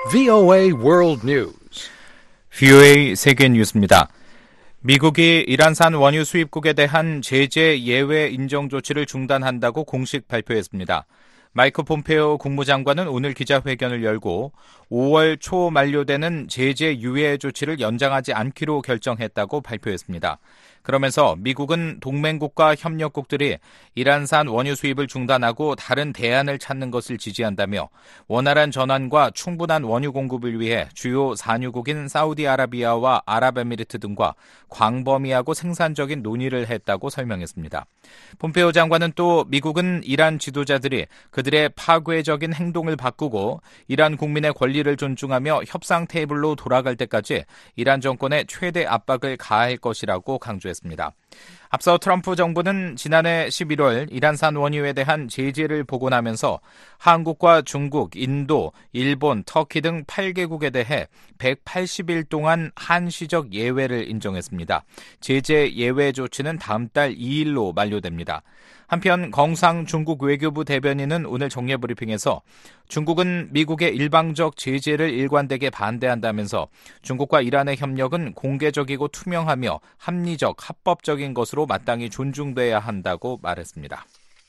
VOA World News. VOA 세계 뉴스입니다. 미국이 이란산 원유 수입국에 대한 제재 예외 인정 조치를 중단한다고 공식 발표했습니다. 마이크 폼페오 국무장관은 오늘 기자회견을 열고 5월 초 만료되는 제재 유예 조치를 연장하지 않기로 결정했다고 발표했습니다. 그러면서 미국은 동맹국과 협력국들이 이란산 원유 수입을 중단하고 다른 대안을 찾는 것을 지지한다며 원활한 전환과 충분한 원유 공급을 위해 주요 산유국인 사우디아라비아와 아랍에미리트 등과 광범위하고 생산적인 논의를 했다고 설명했습니다. 폼페오 장관은 또 미국은 이란 지도자들이 그들의 파괴적인 행동을 바꾸고 이란 국민의 권리를 존중하며 협상 테이블로 돌아갈 때까지 이란 정권에 최대 압박을 가할 것이라고 강조했습니다. 앞서 트럼프 정부는 지난해 11월 이란산 원유에 대한 제재를 복원하면서 한국과 중국, 인도, 일본, 터키 등 8개국에 대해 180일 동안 한시적 예외를 인정했습니다. 제재 예외 조치는 다음 달 2일로 만료됩니다. 한편 경상 중국 외교부 대변인은 오늘 정례브리핑에서 중국은 미국의 일방적 제재를 일관되게 반대한다면서 중국과 이란의 협력은 공개적이고 투명하며 합리적, 합법적인 것으로 마땅히 존중돼야 한다고 말했습니다.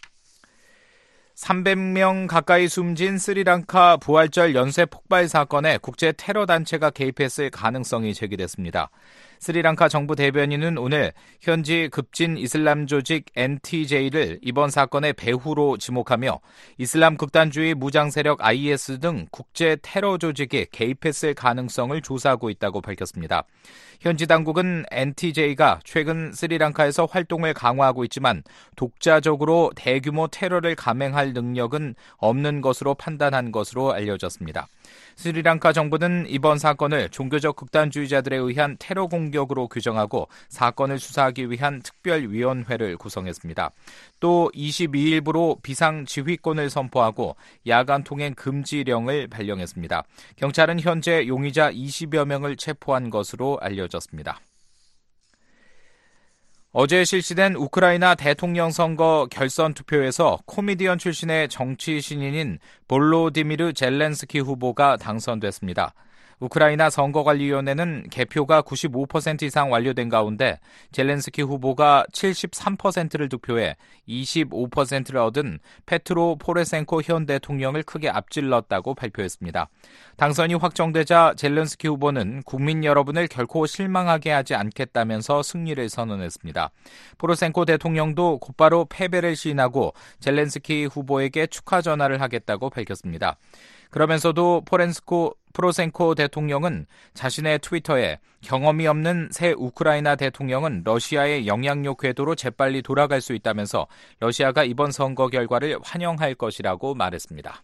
300명 가까이 숨진 스리랑카 부활절 연쇄 폭발 사건에 국제 테러 단체가 개입했을 가능성이 제기됐습니다. 스리랑카 정부 대변인은 오늘 현지 급진 이슬람 조직 NTJ를 이번 사건의 배후로 지목하며 이슬람 극단주의 무장 세력 IS 등 국제 테러 조직이 개입했을 가능성을 조사하고 있다고 밝혔습니다. 현지 당국은 NTJ가 최근 스리랑카에서 활동을 강화하고 있지만 독자적으로 대규모 테러를 감행할 능력은 없는 것으로 판단한 것으로 알려졌습니다. 스리랑카 정부는 이번 사건을 종교적 극단주의자들에 의한 테러 공격으로 규정하고 사건을 수사하기 위한 특별위원회를 구성했습니다. 또 22일부로 비상지휘권을 선포하고 야간 통행 금지령을 발령했습니다. 경찰은 현재 용의자 20여 명을 체포한 것으로 알려졌습니다. 어제 실시된 우크라이나 대통령 선거 결선 투표에서 코미디언 출신의 정치 신인인 볼로디미르 젤렌스키 후보가 당선됐습니다. 우크라이나 선거관리위원회는 개표가 95% 이상 완료된 가운데 젤렌스키 후보가 73%를 득표해 25%를 얻은 페트로 포레센코 현 대통령을 크게 앞질렀다고 발표했습니다. 당선이 확정되자 젤렌스키 후보는 국민 여러분을 결코 실망하게 하지 않겠다면서 승리를 선언했습니다. 포레센코 대통령도 곧바로 패배를 시인하고 젤렌스키 후보에게 축하 전화를 하겠다고 밝혔습니다. 그러면서도 포로센코 대통령은 자신의 트위터에 경험이 없는 새 우크라이나 대통령은 러시아의 영향력 궤도로 재빨리 돌아갈 수 있다면서 러시아가 이번 선거 결과를 환영할 것이라고 말했습니다.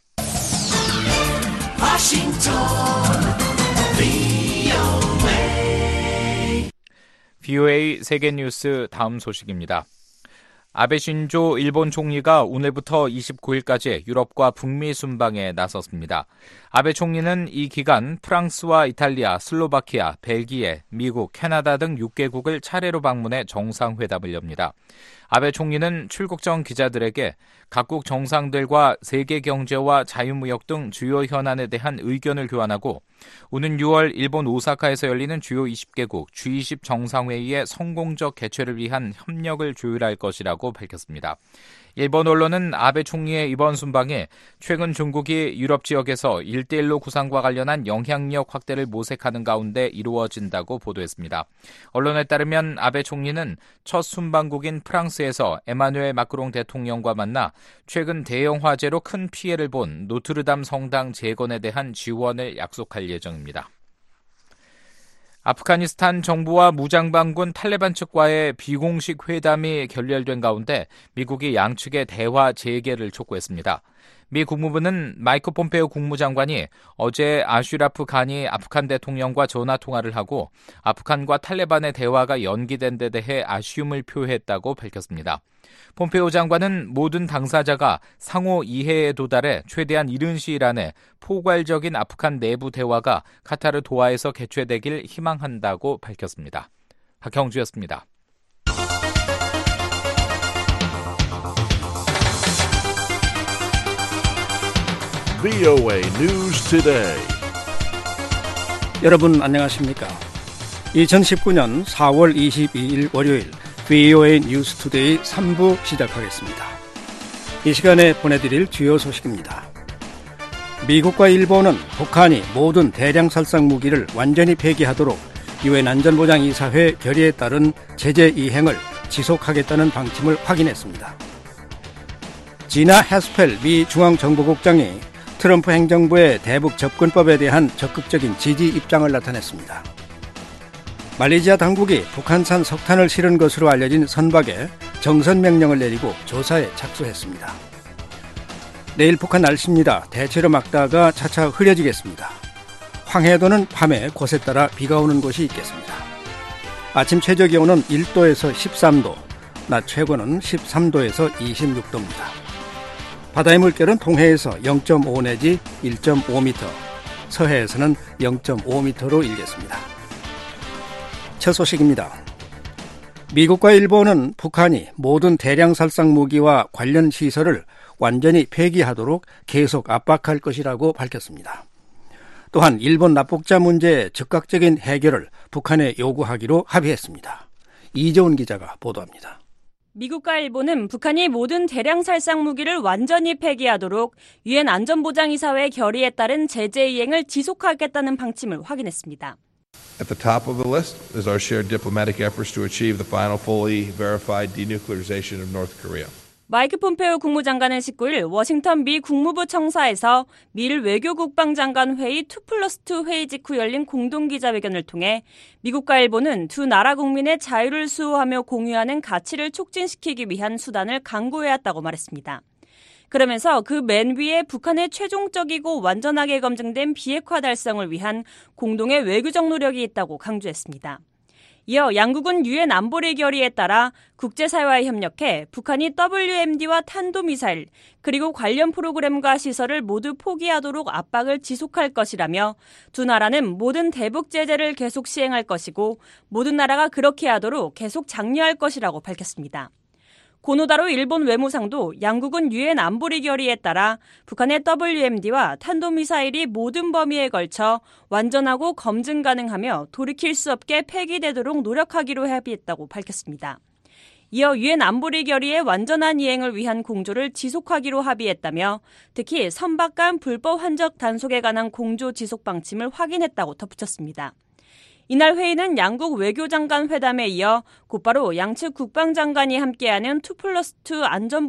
VOA 세계뉴스 다음 소식입니다. 아베 신조 일본 총리가 오늘부터 29일까지 유럽과 북미 순방에 나섰습니다. 아베 총리는 이 기간 프랑스와 이탈리아, 슬로바키아, 벨기에, 미국, 캐나다 등 6개국을 차례로 방문해 정상회담을 엽니다. 아베 총리는 출국 전 기자들에게 각국 정상들과 세계 경제와 자유무역 등 주요 현안에 대한 의견을 교환하고 오는 6월 일본 오사카에서 열리는 주요 20개국 G20 정상회의의 성공적 개최를 위한 협력을 조율할 것이라고 밝혔습니다. 일본 언론은 아베 총리의 이번 순방에 최근 중국이 유럽 지역에서 1:1로 구상과 관련한 영향력 확대를 모색하는 가운데 이루어진다고 보도했습니다. 언론에 따르면 아베 총리는 첫 순방국인 프랑스에서 에마누엘 마크롱 대통령과 만나 최근 대형 화재로 큰 피해를 본 노트르담 성당 재건에 대한 지원을 약속할 예정입니다. 아프가니스탄 정부와 무장반군 탈레반 측과의 비공식 회담이 결렬된 가운데 미국이 양측의 대화 재개를 촉구했습니다. 미 국무부는 마이크 폼페오 국무장관이 어제 아슈라프 가니 아프간 대통령과 전화 통화를 하고 아프간과 탈레반의 대화가 연기된 데 대해 아쉬움을 표했다고 밝혔습니다. 폼페오 장관은 모든 당사자가 상호 이해에 도달해 최대한 이른 시일 안에 포괄적인 아프간 내부 대화가 카타르 도하에서 개최되길 희망한다고 밝혔습니다. 박형주였습니다. VOA News Today. 여러분 안녕하십니까? 2019년 4월 22일 월요일 VOA 뉴스투데이 3부 시작하겠습니다. 이 시간에 보내드릴 주요 소식입니다. 미국과 일본은 북한이 모든 대량 살상 무기를 완전히 폐기하도록 유엔 안전보장이사회 결의에 따른 제재 이행을 지속하겠다는 방침을 확인했습니다. 지나 해스펠 미 중앙정보국장이 트럼프 행정부의 대북 접근법에 대한 적극적인 지지 입장을 나타냈습니다. 말레이시아 당국이 북한산 석탄을 실은 것으로 알려진 선박에 정선 명령을 내리고 조사에 착수했습니다. 내일 북한 날씨입니다. 대체로 맑다가 차차 흐려지겠습니다. 황해도는 밤에 곳에 따라 비가 오는 곳이 있겠습니다. 아침 최저 기온은 1도에서 13도, 낮 최고는 13도에서 26도입니다. 바다의 물결은 동해에서 0.5 내지 1.5m, 서해에서는 0.5m로 일겠습니다. 첫 소식입니다. 미국과 일본은 북한이 모든 대량 살상 무기와 관련 시설을 완전히 폐기하도록 계속 압박할 것이라고 밝혔습니다. 또한 일본 납북자 문제의 즉각적인 해결을 북한에 요구하기로 합의했습니다. 이재훈 기자가 보도합니다. 미국과 일본은 북한이 모든 대량 살상 무기를 완전히 폐기하도록 유엔 안전보장이사회 결의에 따른 제재 이행을 지속하겠다는 방침을 확인했습니다. At the top of the list is our shared diplomatic efforts to achieve the final fully verified denuclearization of North Korea. 마이크 폼페오 국무장관은 19일 워싱턴 미 국무부 청사에서 미일 외교국방장관 회의 2+2 회의 직후 열린 공동기자회견을 통해 미국과 일본은 두 나라 국민의 자유를 수호하며 공유하는 가치를 촉진시키기 위한 수단을 강구해왔다고 말했습니다. 그러면서 그 맨 위에 북한의 최종적이고 완전하게 검증된 비핵화 달성을 위한 공동의 외교적 노력이 있다고 강조했습니다. 이어 양국은 유엔 안보리 결의에 따라 국제사회와 협력해 북한이 WMD와 탄도미사일 그리고 관련 프로그램과 시설을 모두 포기하도록 압박을 지속할 것이라며 두 나라는 모든 대북 제재를 계속 시행할 것이고 모든 나라가 그렇게 하도록 계속 장려할 것이라고 밝혔습니다. 고노다로 일본 외무상도 양국은 유엔 안보리 결의에 따라 북한의 WMD와 탄도미사일이 모든 범위에 걸쳐 완전하고 검증 가능하며 돌이킬 수 없게 폐기되도록 노력하기로 합의했다고 밝혔습니다. 이어 유엔 안보리 결의의 완전한 이행을 위한 공조를 지속하기로 합의했다며 특히 선박 간 불법 환적 단속에 관한 공조 지속 방침을 확인했다고 덧붙였습니다. 이날 회의는 양국 외교장관 회담에 이어 곧바로 양측 국방장관이 함께하는 2+2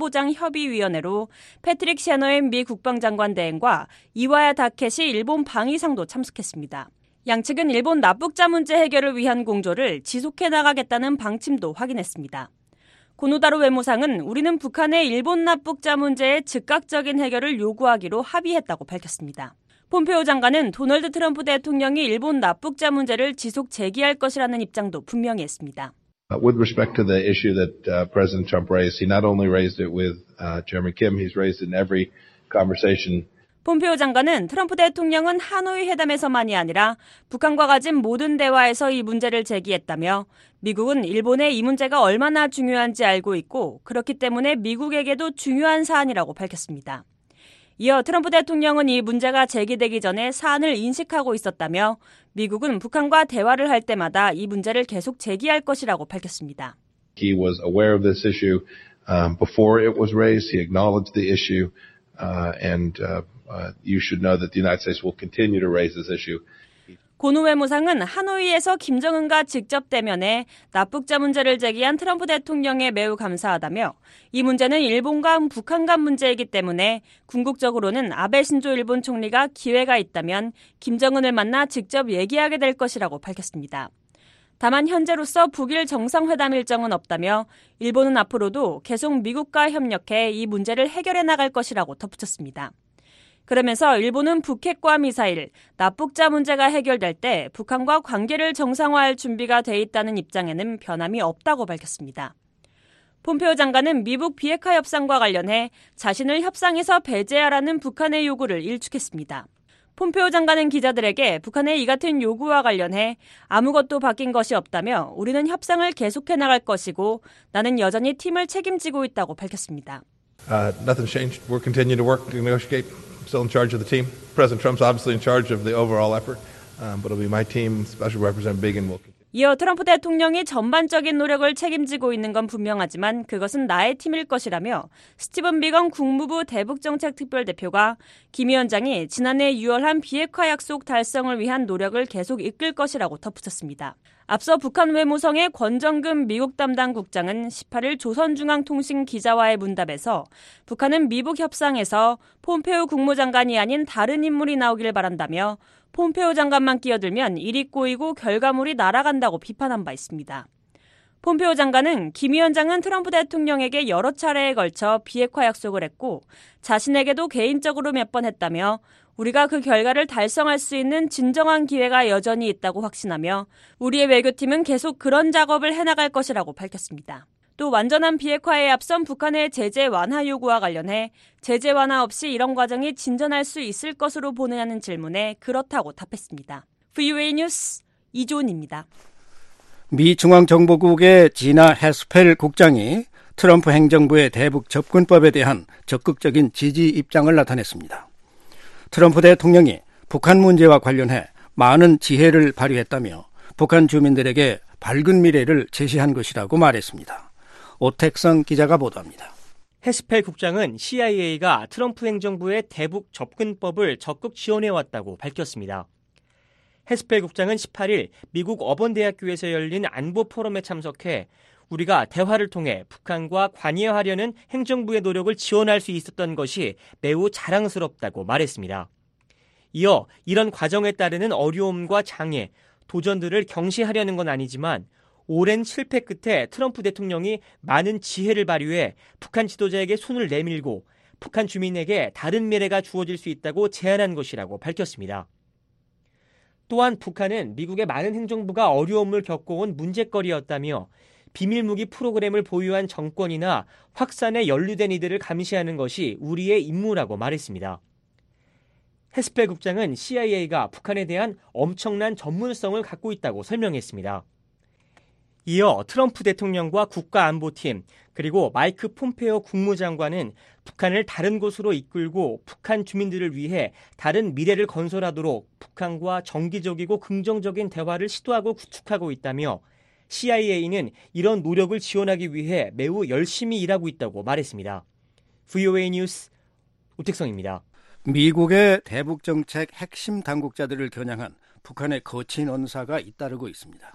안전보장협의위원회로 패트릭 셔너햄 미 국방장관 대행과 이와야 다케시 일본 방위상도 참석했습니다. 양측은 일본 납북자 문제 해결을 위한 공조를 지속해 나가겠다는 방침도 확인했습니다. 고노다로 외무상은 우리는 북한의 일본 납북자 문제의 즉각적인 해결을 요구하기로 합의했다고 밝혔습니다. 폼페오 장관은 도널드 트럼프 대통령이 일본 납북자 문제를 지속 제기할 것이라는 입장도 분명히 했습니다. With respect to the issue that President Trump raised, he not only raised it with Chairman Kim, he's raised it in every conversation. 폼페오 장관은 트럼프 대통령은 하노이 회담에서만이 아니라 북한과 가진 모든 대화에서 이 문제를 제기했다며 미국은 일본에 이 문제가 얼마나 중요한지 알고 있고 그렇기 때문에 미국에게도 중요한 사안이라고 밝혔습니다. 이어 트럼프 대통령은 이 문제가 제기되기 전에 사안을 인식하고 있었다며 미국은 북한과 대화를 할 때마다 이 문제를 계속 제기할 것이라고 밝혔습니다. He was aware of this issue before it was raised. He acknowledged the issue and you should know that the United States will continue to raise this issue. 고노 외무상은 하노이에서 김정은과 직접 대면해 납북자 문제를 제기한 트럼프 대통령에 매우 감사하다며 이 문제는 일본과 북한 간 문제이기 때문에 궁극적으로는 아베 신조 일본 총리가 기회가 있다면 김정은을 만나 직접 얘기하게 될 것이라고 밝혔습니다. 다만 현재로서 북일 정상회담 일정은 없다며 일본은 앞으로도 계속 미국과 협력해 이 문제를 해결해 나갈 것이라고 덧붙였습니다. 그러면서 일본은 북핵과 미사일, 납북자 문제가 해결될 때 북한과 관계를 정상화할 준비가 돼 있다는 입장에는 변함이 없다고 밝혔습니다. 폼페오 장관은 미북 비핵화 협상과 관련해 자신을 협상에서 배제하라는 북한의 요구를 일축했습니다. 폼페오 장관은 기자들에게 북한의 이 같은 요구와 관련해 아무것도 바뀐 것이 없다며 우리는 협상을 계속해 나갈 것이고 나는 여전히 팀을 책임지고 있다고 밝혔습니다. Nothing's changed. We're continuing to work to negotiate. Still in charge of the team. President Trump's obviously in charge of the overall effort. but it'll be my team, Special Representative Biggen will continue. 이어 트럼프 대통령이 전반적인 노력을 책임지고 있는 건 분명하지만 그것은 나의 팀일 것이라며 스티븐 비건 국무부 대북정책특별대표가 김 위원장이 지난해 6월 한 비핵화 약속 달성을 위한 노력을 계속 이끌 것이라고 덧붙였습니다. 앞서 북한 외무성의 권정근 미국 담당 국장은 18일 조선중앙통신 기자와의 문답에서 북한은 미북 협상에서 폼페오 국무장관이 아닌 다른 인물이 나오길 바란다며 폼페오 장관만 끼어들면 일이 꼬이고 결과물이 날아간다고 비판한 바 있습니다. 폼페오 장관은 김 위원장은 트럼프 대통령에게 여러 차례에 걸쳐 비핵화 약속을 했고 자신에게도 개인적으로 몇 번 했다며 우리가 그 결과를 달성할 수 있는 진정한 기회가 여전히 있다고 확신하며 우리의 외교팀은 계속 그런 작업을 해나갈 것이라고 밝혔습니다. 또 완전한 비핵화에 앞선 북한의 제재 완화 요구와 관련해 제재 완화 없이 이런 과정이 진전할 수 있을 것으로 보느냐는 질문에 그렇다고 답했습니다. VOA 뉴스 이조은입니다. 미 중앙정보국의 지나 해스펠 국장이 트럼프 행정부의 대북 접근법에 대한 적극적인 지지 입장을 나타냈습니다. 트럼프 대통령이 북한 문제와 관련해 많은 지혜를 발휘했다며 북한 주민들에게 밝은 미래를 제시한 것이라고 말했습니다. 오택성 기자가 보도합니다. 해스펠 국장은 CIA가 트럼프 행정부의 대북 접근법을 적극 지원해왔다고 밝혔습니다. 해스펠 국장은 18일 미국 어번대학교에서 열린 안보 포럼에 참석해 우리가 대화를 통해 북한과 관여하려는 행정부의 노력을 지원할 수 있었던 것이 매우 자랑스럽다고 말했습니다. 이어 이런 과정에 따르는 어려움과 장애, 도전들을 경시하려는 건 아니지만 오랜 실패 끝에 트럼프 대통령이 많은 지혜를 발휘해 북한 지도자에게 손을 내밀고 북한 주민에게 다른 미래가 주어질 수 있다고 제안한 것이라고 밝혔습니다. 또한 북한은 미국의 많은 행정부가 어려움을 겪어온 문제거리였다며 비밀무기 프로그램을 보유한 정권이나 확산에 연루된 이들을 감시하는 것이 우리의 임무라고 말했습니다. 해스펠 국장은 CIA가 북한에 대한 엄청난 전문성을 갖고 있다고 설명했습니다. 이어 트럼프 대통령과 국가안보팀 그리고 마이크 폼페오 국무장관은 북한을 다른 곳으로 이끌고 북한 주민들을 위해 다른 미래를 건설하도록 북한과 정기적이고 긍정적인 대화를 시도하고 구축하고 있다며 CIA는 이런 노력을 지원하기 위해 매우 열심히 일하고 있다고 말했습니다. VOA 뉴스 오택성입니다. 미국의 대북정책 핵심 당국자들을 겨냥한 북한의 거친 언사가 잇따르고 있습니다.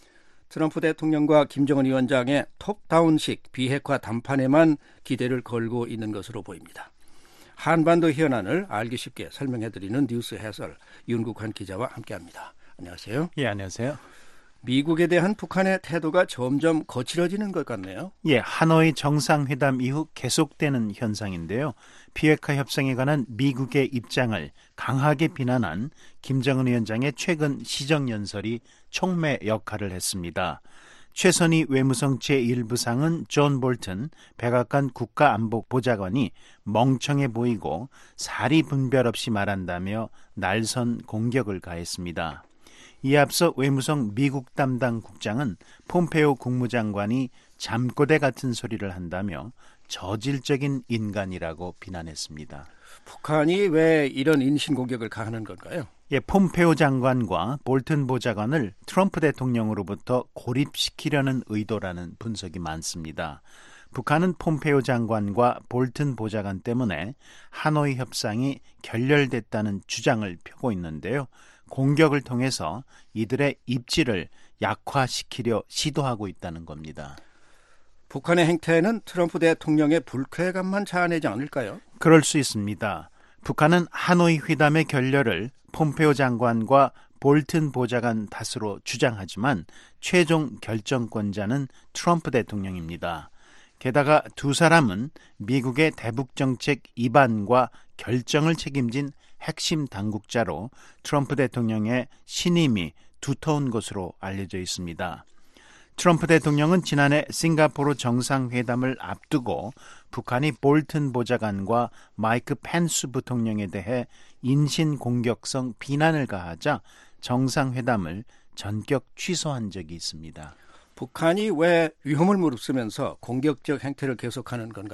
트럼프 대통령과 김정은 위원장의 톱다운식 비핵화 담판에만 기대를 걸고 있는 것으로 보입니다. 한반도 현안을 알기 쉽게 설명해드리는 뉴스 해설 윤국환 기자와 함께합니다. 안녕하세요. 예, 안녕하세요. 미국에 대한 북한의 태도가 점점 거칠어지는 것 같네요. 예, 하노이 정상회담 이후 계속되는 현상인데요. 비핵화 협상에 관한 미국의 입장을 강하게 비난한 김정은 위원장의 최근 시정연설이 촉매 역할을 했습니다. 최선희 외무성 제1부상은 존 볼튼 백악관 국가안보보좌관이 멍청해 보이고 사리 분별 없이 말한다며 날선 공격을 가했습니다. 이에 앞서 외무성 미국 담당 국장은 폼페오 국무장관이 잠꼬대 같은 소리를 한다며 저질적인 인간이라고 비난했습니다. 북한이 왜 이런 인신공격을 가하는 걸까요? 예, 폼페오 장관과 볼튼 보좌관을 트럼프 대통령으로부터 고립시키려는 의도라는 분석이 많습니다. 북한은 폼페오 장관과 볼튼 보좌관 때문에 하노이 협상이 결렬됐다는 주장을 펴고 있는데요. 공격을 통해서 이들의 입지를 약화시키려 시도하고 있다는 겁니다. 북한의 행태는 트럼프 대통령의 불쾌감만 자아내지 않을까요? 그럴 수 있습니다. 북한은 하노이 회담의 결렬을 폼페오 장관과 볼튼 보좌관 탓으로 주장하지만 최종 결정권자는 트럼프 대통령입니다. 게다가 두 사람은 미국의 대북정책 입안과 결정을 책임진 핵심 당국자로 트럼프 대통령의 신임이 두터운 것으로 알려져 있습니다. 트럼프 대통령은 지난해 싱가포르 정상회담을 앞두고 북한이 볼튼 보좌관과 마이크 펜스 부통령에 대해 인신공격성 비난을 가하자 정상회담을 전격 취소한 적이 있습니다. 북한이 왜 위험을 무릅쓰면서 공격적 행태를 계속하는 건가요?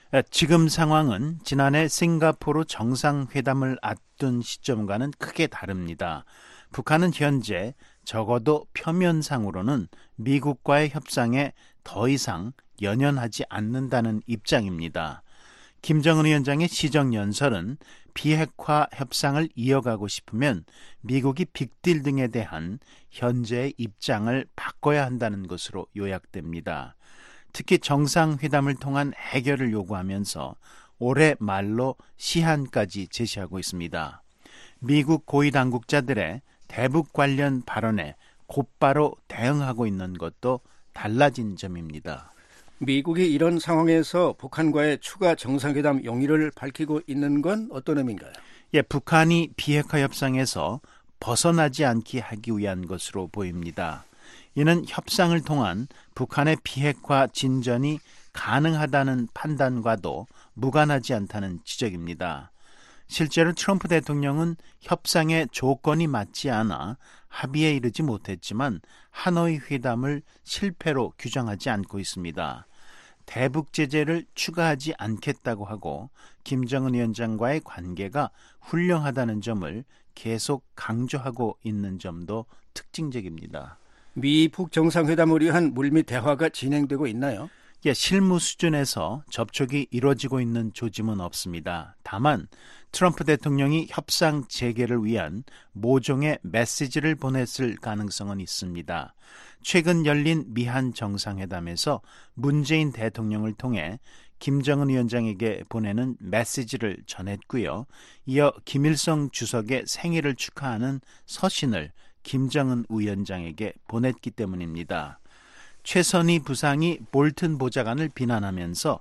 지금 상황은 지난해 싱가포르 정상회담을 앞둔 시점과는 크게 다릅니다. 북한은 현재 적어도 표면상으로는 미국과의 협상에 더 이상 연연하지 않는다는 입장입니다. 김정은 위원장의 시정연설은 비핵화 협상을 이어가고 싶으면 미국이 빅딜 등에 대한 현재의 입장을 바꿔야 한다는 것으로 요약됩니다. 특히 정상회담을 통한 해결을 요구하면서 올해 말로 시한까지 제시하고 있습니다. 미국 고위 당국자들의 대북 관련 발언에 곧바로 대응하고 있는 것도 달라진 점입니다. 미국이 이런 상황에서 북한과의 추가 정상회담 용의를 밝히고 있는 건 어떤 의미인가요? 북한이 비핵화 협상에서 벗어나지 않게 하기 위한 것으로 보입니다. 이는 협상을 통한 북한의 비핵화 진전이 가능하다는 판단과도 무관하지 않다는 지적입니다. 실제로 트럼프 대통령은 협상의 조건이 맞지 않아 합의에 이르지 못했지만 하노이 회담을 실패로 규정하지 않고 있습니다. 대북 제재를 추가하지 않겠다고 하고 김정은 위원장과의 관계가 훌륭하다는 점을 계속 강조하고 있는 점도 특징적입니다. 미북 정상회담을 위한 물밑 대화가 진행되고 있나요? 실무 수준에서 접촉이 이루어지고 있는 조짐은 없습니다. 다만 트럼프 대통령이 협상 재개를 위한 모종의 메시지를 보냈을 가능성은 있습니다. 최근 열린 미한 정상회담에서 문재인 대통령을 통해 김정은 위원장에게 보내는 메시지를 전했고요. 이어 김일성 주석의 생일을 축하하는 서신을 김정은 위원장에게 보냈기 때문입니다. 최선희 부상이 볼튼 보좌관을 비난하면서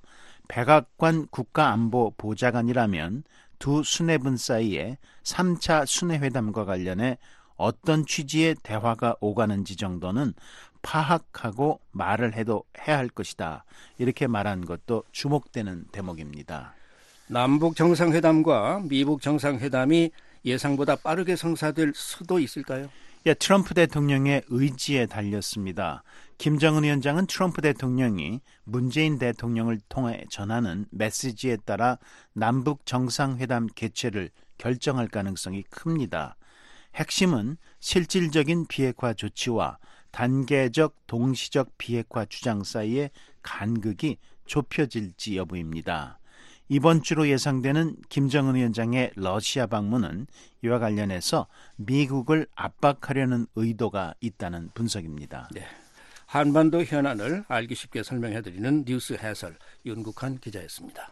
백악관 국가안보보좌관이라면 두 수뇌분 사이에 3차 수뇌회담과 관련해 어떤 취지의 대화가 오가는지 정도는 파악하고 말을 해도 해야 할 것이다. 이렇게 말한 것도 주목되는 대목입니다. 남북 정상회담과 미북 정상회담이 예상보다 빠르게 성사될 수도 있을까요? 트럼프 대통령의 의지에 달렸습니다. 김정은 위원장은 트럼프 대통령이 문재인 대통령을 통해 전하는 메시지에 따라 남북 정상회담 개최를 결정할 가능성이 큽니다. 핵심은 실질적인 비핵화 조치와 단계적 동시적 비핵화 주장 사이의 간극이 좁혀질지 여부입니다. 이번 주로 예상되는 김정은 위원장의 러시아 방문은 이와 관련해서 미국을 압박하려는 의도가 있다는 분석입니다. 네. 한반도 현안을 알기 쉽게 설명해드리는 뉴스 해설 윤국한 기자였습니다.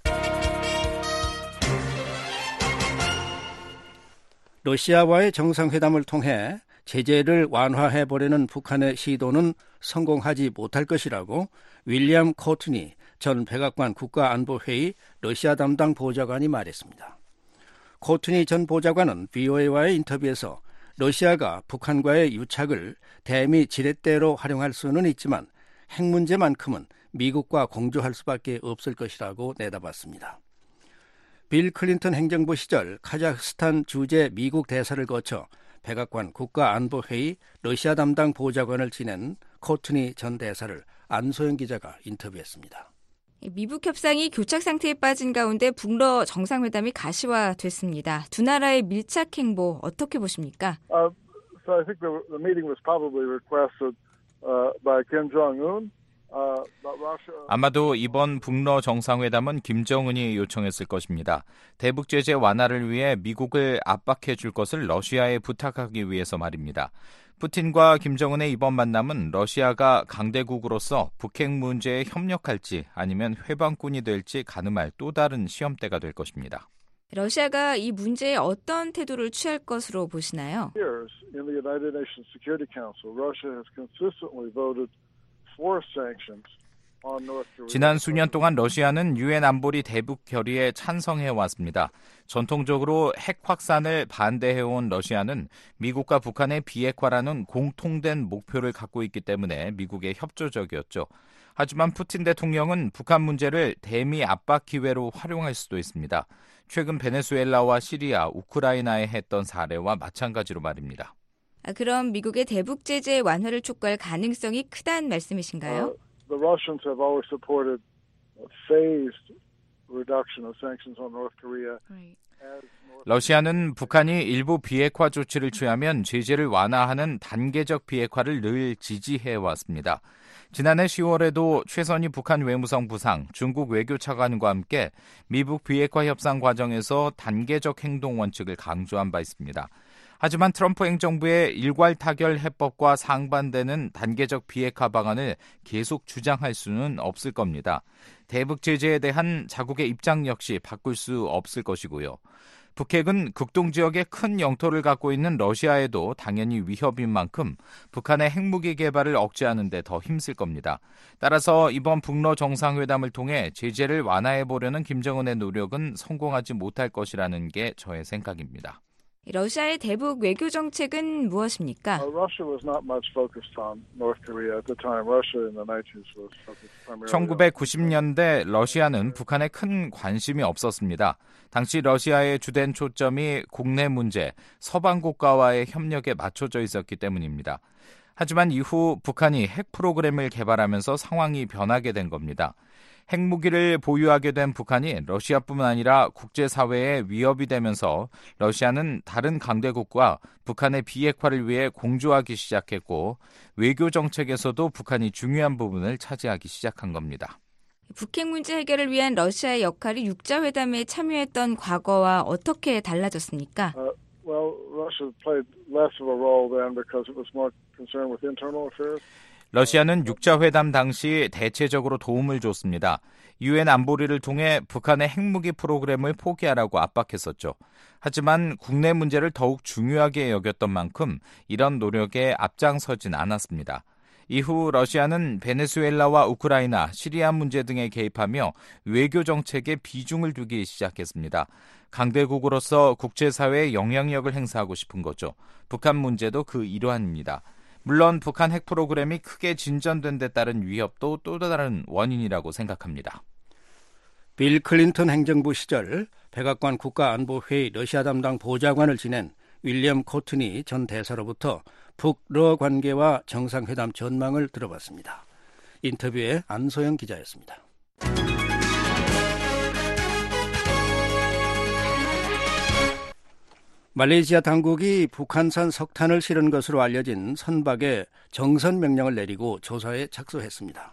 러시아와의 정상회담을 통해 제재를 완화해보려는 북한의 시도는 성공하지 못할 것이라고 윌리엄 코트니 전 백악관 국가안보회의 러시아 담당 보좌관이 말했습니다. 코트니 전 보좌관은 VOA와의 인터뷰에서 러시아가 북한과의 유착을 대미 지렛대로 활용할 수는 있지만 핵 문제만큼은 미국과 공조할 수밖에 없을 것이라고 내다봤습니다. 빌 클린턴 행정부 시절 카자흐스탄 주재 미국 대사를 거쳐 백악관 국가안보회의 러시아 담당 보좌관을 지낸 코트니 전 대사를 안소영 기자가 인터뷰했습니다. 미북 협상이 교착 상태에 빠진 가운데 북러 정상회담이 가시화됐습니다. 두 나라의 밀착 행보 어떻게 보십니까? So I think the meeting was probably requested by Kim Jong-un. 아마도 이번 북러 정상회담은 김정은이 요청했을 것입니다. 대북 제재 완화를 위해 미국을 압박해 줄 것을 러시아에 부탁하기 위해서 말입니다. 푸틴과 김정은의 이번 만남은 러시아가 강대국으로서 북핵 문제에 협력할지 아니면 회방꾼이 될지 가늠할 또 다른 시험대가 될 것입니다. 러시아가 이 문제에 어떤 태도를 취할 것으로 보시나요? In the United Nations Security Council, Russia has consistently voted for sanctions on North Korea. 지난 수년 동안 러시아는 유엔 안보리 대북 결의에 찬성해 왔습니다. 전통적으로 핵 확산을 반대해온 러시아는 미국과 북한의 비핵화라는 공통된 목표를 갖고 있기 때문에 미국에 협조적이었죠. 하지만 푸틴 대통령은 북한 문제를 대미 압박 기회로 활용할 수도 있습니다. 최근 베네수엘라와 시리아, 우크라이나에 했던 사례와 마찬가지로 말입니다. 그럼 미국의 대북 제재 완화를 촉구할 가능성이 크다는 말씀이신가요? The Russians have always supported phased reduction of sanctions on North Korea. 러시아는 북한이 일부 비핵화 조치를 취하면 제재를 완화하는 단계적 비핵화를 늘 지지해왔습니다. 지난해 10월에도 최선희 북한 외무성 부상, 중국 외교차관과 함께 미북 비핵화 협상 과정에서 단계적 행동 원칙을 강조한 바 있습니다. 하지만 트럼프 행정부의 일괄 타결 해법과 상반되는 단계적 비핵화 방안을 계속 주장할 수는 없을 겁니다. 대북 제재에 대한 자국의 입장 역시 바꿀 수 없을 것이고요. 북핵은 극동 지역에 큰 영토를 갖고 있는 러시아에도 당연히 위협인 만큼 북한의 핵무기 개발을 억제하는 데 더 힘쓸 겁니다. 따라서 이번 북러 정상회담을 통해 제재를 완화해보려는 김정은의 노력은 성공하지 못할 것이라는 게 저의 생각입니다. 러시아의 대북 외교 정책은 무엇입니까? Russia was not much focused on North Korea at the time. Russia in the 90s was focused primarily 1990년대 러시아는 북한에 큰 관심이 없었습니다. 당시 러시아의 주된 초점이 국내 문제, 서방 국가와의 협력에 맞춰져 있었기 때문입니다. 하지만 이후 북한이 핵 프로그램을 개발하면서 상황이 변하게 된 겁니다. 핵무기를 보유하게 된 북한이 러시아뿐만 아니라 국제사회에 위협이 되면서 러시아는 다른 강대국과 북한의 비핵화를 위해 공조하기 시작했고 외교 정책에서도 북한이 중요한 부분을 차지하기 시작한 겁니다. 북핵 문제 해결을 위한 러시아의 역할이 육자회담에 참여했던 과거와 어떻게 달라졌습니까? Well, Russia played less of a role then because it was more concerned with internal affairs. 러시아는 육자회담 당시 대체적으로 도움을 줬습니다. 유엔 안보리를 통해 북한의 핵무기 프로그램을 포기하라고 압박했었죠. 하지만 국내 문제를 더욱 중요하게 여겼던 만큼 이런 노력에 앞장서진 않았습니다. 이후 러시아는 베네수엘라와 우크라이나, 시리아 문제 등에 개입하며 외교 정책에 비중을 두기 시작했습니다. 강대국으로서 국제사회에 영향력을 행사하고 싶은 거죠. 북한 문제도 그 일환입니다. 물론 북한 핵 프로그램이 크게 진전된 데 따른 위협도 또 다른 원인이라고 생각합니다. 빌 클린턴 행정부 시절 백악관 국가안보회의 러시아 담당 보좌관을 지낸 윌리엄 코트니 전 대사로부터 북러 관계와 정상회담 전망을 들어봤습니다. 인터뷰에 안소영 기자였습니다. 말레이시아 당국이 북한산 석탄을 실은 것으로 알려진 선박에 정선 명령을 내리고 조사에 착수했습니다.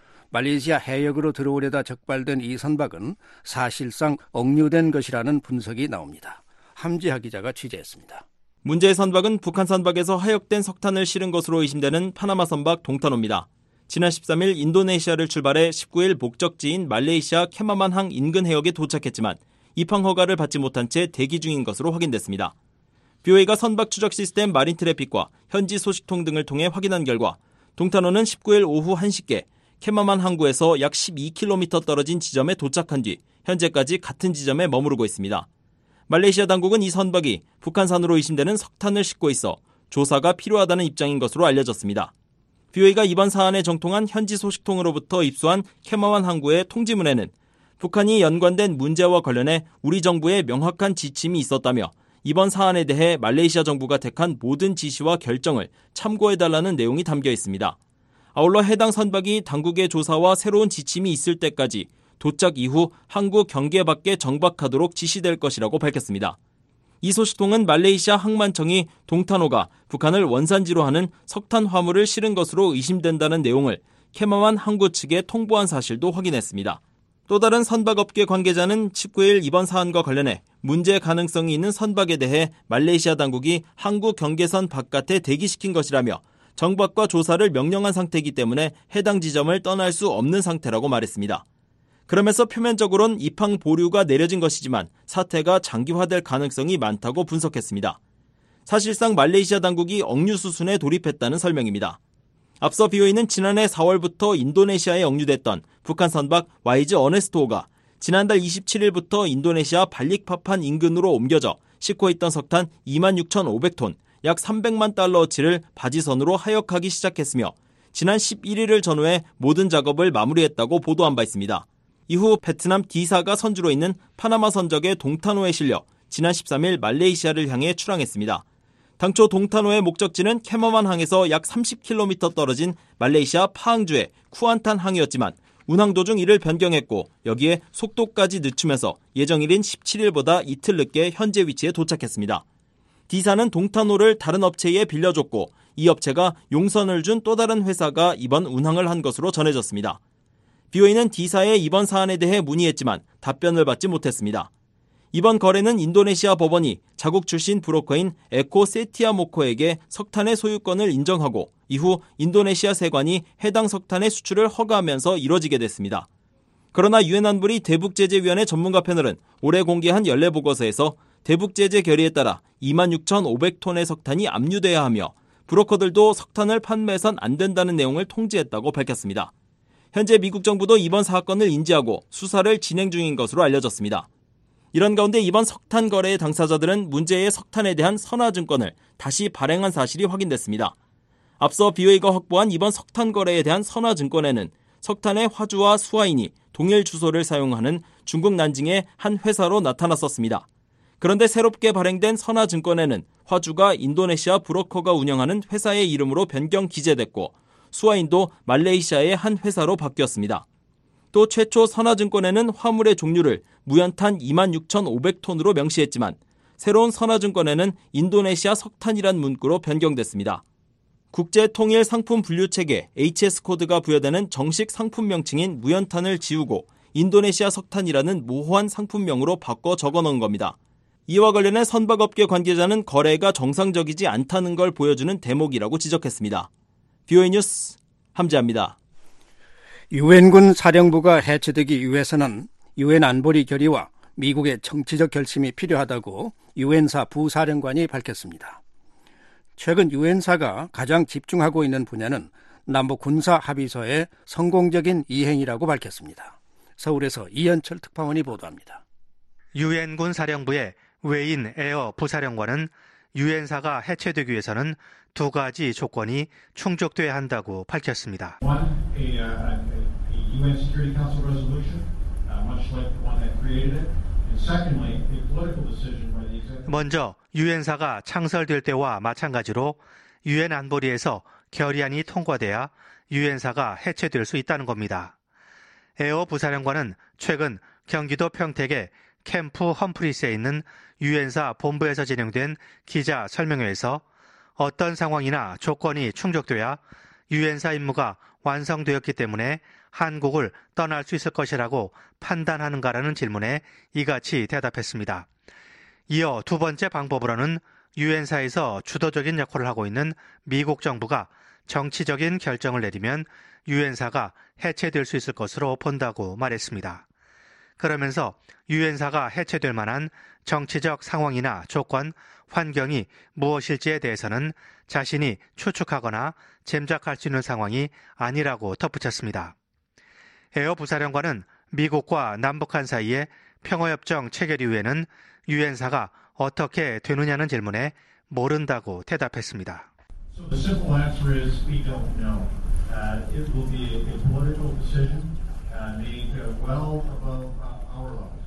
말레이시아 해역으로 들어오려다 적발된 이 선박은 사실상 억류된 것이라는 분석이 나옵니다. 함지하 기자가 취재했습니다. 문제의 선박은 북한 선박에서 하역된 석탄을 실은 것으로 의심되는 파나마 선박 동타노입니다. 지난 13일 인도네시아를 출발해 19일 목적지인 말레이시아 케마만항 인근 해역에 도착했지만 입항 허가를 받지 못한 채 대기 중인 것으로 확인됐습니다. BOA가 선박 추적 시스템 마린 트래픽과 현지 소식통 등을 통해 확인한 결과 동타노는 19일 오후 1시께 케마만 항구에서 약 12km 떨어진 지점에 도착한 뒤 현재까지 같은 지점에 머무르고 있습니다. 말레이시아 당국은 이 선박이 북한산으로 의심되는 석탄을 싣고 있어 조사가 필요하다는 입장인 것으로 알려졌습니다. BOA가 이번 사안에 정통한 현지 소식통으로부터 입수한 케마만 항구의 통지문에는 북한이 연관된 문제와 관련해 우리 정부에 명확한 지침이 있었다며 이번 사안에 대해 말레이시아 정부가 택한 모든 지시와 결정을 참고해달라는 내용이 담겨 있습니다. 아울러 해당 선박이 당국의 조사와 새로운 지침이 있을 때까지 도착 이후 항구 경계 밖에 정박하도록 지시될 것이라고 밝혔습니다. 이 소식통은 말레이시아 항만청이 동타노가 북한을 원산지로 하는 석탄 화물을 실은 것으로 의심된다는 내용을 케마만 항구 측에 통보한 사실도 확인했습니다. 또 다른 선박업계 관계자는 19일 이번 사안과 관련해 문제 가능성이 있는 선박에 대해 말레이시아 당국이 항구 경계선 바깥에 대기시킨 것이라며 정박과 조사를 명령한 상태이기 때문에 해당 지점을 떠날 수 없는 상태라고 말했습니다. 그러면서 표면적으론 입항 보류가 내려진 것이지만 사태가 장기화될 가능성이 많다고 분석했습니다. 사실상 말레이시아 당국이 억류 수순에 돌입했다는 설명입니다. 앞서 BOA는 지난해 4월부터 인도네시아에 억류됐던 북한 선박 와이즈 어네스토가 지난달 27일부터 인도네시아 발릭파판 인근으로 옮겨져 싣고 있던 석탄 26,500톤, 약 300만 달러어치를 바지선으로 하역하기 시작했으며 지난 11일을 전후해 모든 작업을 마무리했다고 보도한 바 있습니다. 이후 베트남 D사가 선주로 있는 파나마 선적의 동타노에 실려 지난 13일 말레이시아를 향해 출항했습니다. 당초 동타노의 목적지는 케마만 항에서 약 30km 떨어진 말레이시아 파항주의 쿠안탄 항이었지만 운항 도중 이를 변경했고 여기에 속도까지 늦추면서 예정일인 17일보다 이틀 늦게 현재 위치에 도착했습니다. D사는 동탄호를 다른 업체에 빌려줬고 이 업체가 용선을 준 또 다른 회사가 이번 운항을 한 것으로 전해졌습니다. BOA는 D사의 이번 사안에 대해 문의했지만 답변을 받지 못했습니다. 이번 거래는 인도네시아 법원이 자국 출신 브로커인 에코 세티아모코에게 석탄의 소유권을 인정하고 이후 인도네시아 세관이 해당 석탄의 수출을 허가하면서 이뤄지게 됐습니다. 그러나 유엔 안보리 대북제재위원회 전문가 패널은 올해 공개한 연례 보고서에서 대북제재 결의에 따라 26,500톤의 석탄이 압류돼야 하며 브로커들도 석탄을 판매해선 안 된다는 내용을 통지했다고 밝혔습니다. 현재 미국 정부도 이번 사건을 인지하고 수사를 진행 중인 것으로 알려졌습니다. 이런 가운데 이번 석탄 거래의 당사자들은 문제의 석탄에 대한 선화증권을 다시 발행한 사실이 확인됐습니다. 앞서 BOA가 확보한 이번 석탄 거래에 대한 선화증권에는 석탄의 화주와 수화인이 동일 주소를 사용하는 중국 난징의 한 회사로 나타났었습니다. 그런데 새롭게 발행된 선화증권에는 화주가 인도네시아 브로커가 운영하는 회사의 이름으로 변경 기재됐고 수화인도 말레이시아의 한 회사로 바뀌었습니다. 또 최초 선화증권에는 화물의 종류를 무연탄 26,500톤으로 명시했지만 새로운 선화증권에는 인도네시아 석탄이란 문구로 변경됐습니다. 국제통일상품분류체계 HS 코드가 부여되는 정식 상품 명칭인 무연탄을 지우고 인도네시아 석탄이라는 모호한 상품명으로 바꿔 적어놓은 겁니다. 이와 관련해 선박업계 관계자는 거래가 정상적이지 않다는 걸 보여주는 대목이라고 지적했습니다. BOA 뉴스 함재합니다. 유엔군 사령부가 해체되기 위해서는 유엔 안보리 결의와 미국의 정치적 결심이 필요하다고 유엔사 부사령관이 밝혔습니다. 최근 유엔사가 가장 집중하고 있는 분야는 남북 군사 합의서의 성공적인 이행이라고 밝혔습니다. 서울에서 이현철 특파원이 보도합니다. 유엔군 사령부의 웨인 에어 부사령관은 유엔사가 해체되기 위해서는 두 가지 조건이 충족돼야 한다고 밝혔습니다. 먼저 유엔사가 창설될 때와 마찬가지로 유엔 안보리에서 결의안이 통과돼야 유엔사가 해체될 수 있다는 겁니다. 에어 부사령관은 최근 경기도 평택의 캠프 험프리스에 있는 유엔사 본부에서 진행된 기자 설명회에서 어떤 상황이나 조건이 충족돼야 유엔사 임무가 완성되었기 때문에 한국을 떠날 수 있을 것이라고 판단하는가라는 질문에 이같이 대답했습니다. 이어 두 번째 방법으로는 유엔사에서 주도적인 역할을 하고 있는 미국 정부가 정치적인 결정을 내리면 유엔사가 해체될 수 있을 것으로 본다고 말했습니다. 그러면서 유엔사가 해체될 만한 정치적 상황이나 조건, 환경이 무엇일지에 대해서는 자신이 추측하거나 짐작할 수 있는 상황이 아니라고 덧붙였습니다. 에어 부사령관은 미국과 남북한 사이의 평화협정 체결 이후에는 유엔사가 어떻게 되느냐는 질문에 모른다고 대답했습니다. So the simple answer is we don't know. It will be a political decision made well above our level.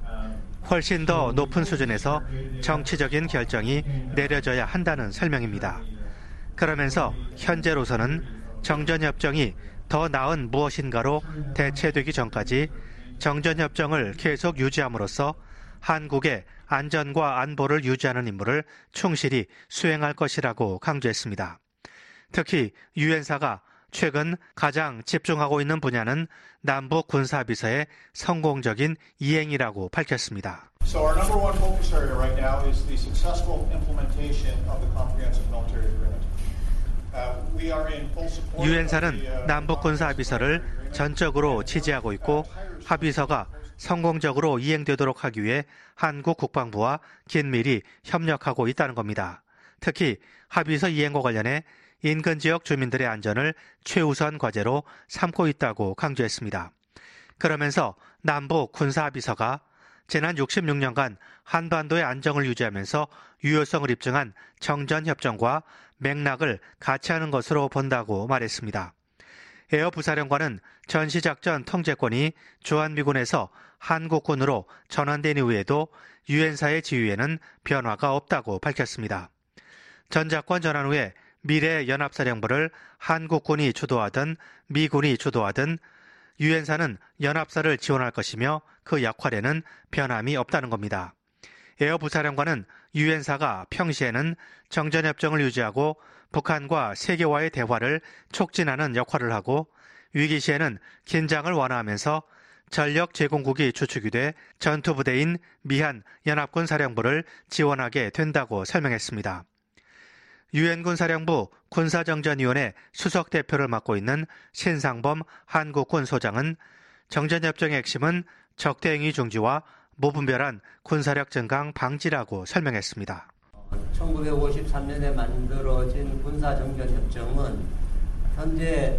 훨씬 더 높은 수준에서 정치적인 결정이 내려져야 한다는 설명입니다. 그러면서 현재로서는 정전협정이 더 나은 무엇인가로 대체되기 전까지 정전협정을 계속 유지함으로써 한국의 안전과 안보를 유지하는 임무를 충실히 수행할 것이라고 강조했습니다. 특히 유엔사가 최근 가장 집중하고 있는 분야는 남북 군사합의서의 성공적인 이행이라고 밝혔습니다. So our number one focus area right now is the successful implementation of the comprehensive military agreement. We are in full support. 유엔사는 남북 군사합의서를 전적으로 지지하고 있고 합의서가 성공적으로 이행되도록 하기 위해 한국 국방부와 긴밀히 협력하고 있다는 겁니다. 특히 합의서 이행과 관련해 인근 지역 주민들의 안전을 최우선 과제로 삼고 있다고 강조했습니다. 그러면서 남북 군사합의서가 지난 66년간 한반도의 안정을 유지하면서 유효성을 입증한 정전협정과 맥락을 같이 하는 것으로 본다고 말했습니다. 에어 부사령관은 전시작전 통제권이 주한미군에서 한국군으로 전환된 이후에도 유엔사의 지휘에는 변화가 없다고 밝혔습니다. 전작권 전환 후에 미래 연합사령부를 한국군이 주도하든 미군이 주도하든 유엔사는 연합사를 지원할 것이며 그 역할에는 변함이 없다는 겁니다. 에어 부사령관은 유엔사가 평시에는 정전협정을 유지하고 북한과 세계와의 대화를 촉진하는 역할을 하고 위기 시에는 긴장을 완화하면서 전력 제공국이 주축이 돼 전투부대인 미한 연합군 사령부를 지원하게 된다고 설명했습니다. 유엔군 사령부 군사정전위원회 수석대표를 맡고 있는 신상범 한국군 소장은 정전협정의 핵심은 적대행위 중지와 무분별한 군사력 증강 방지라고 설명했습니다. 1953년에 만들어진 군사정전협정은 현재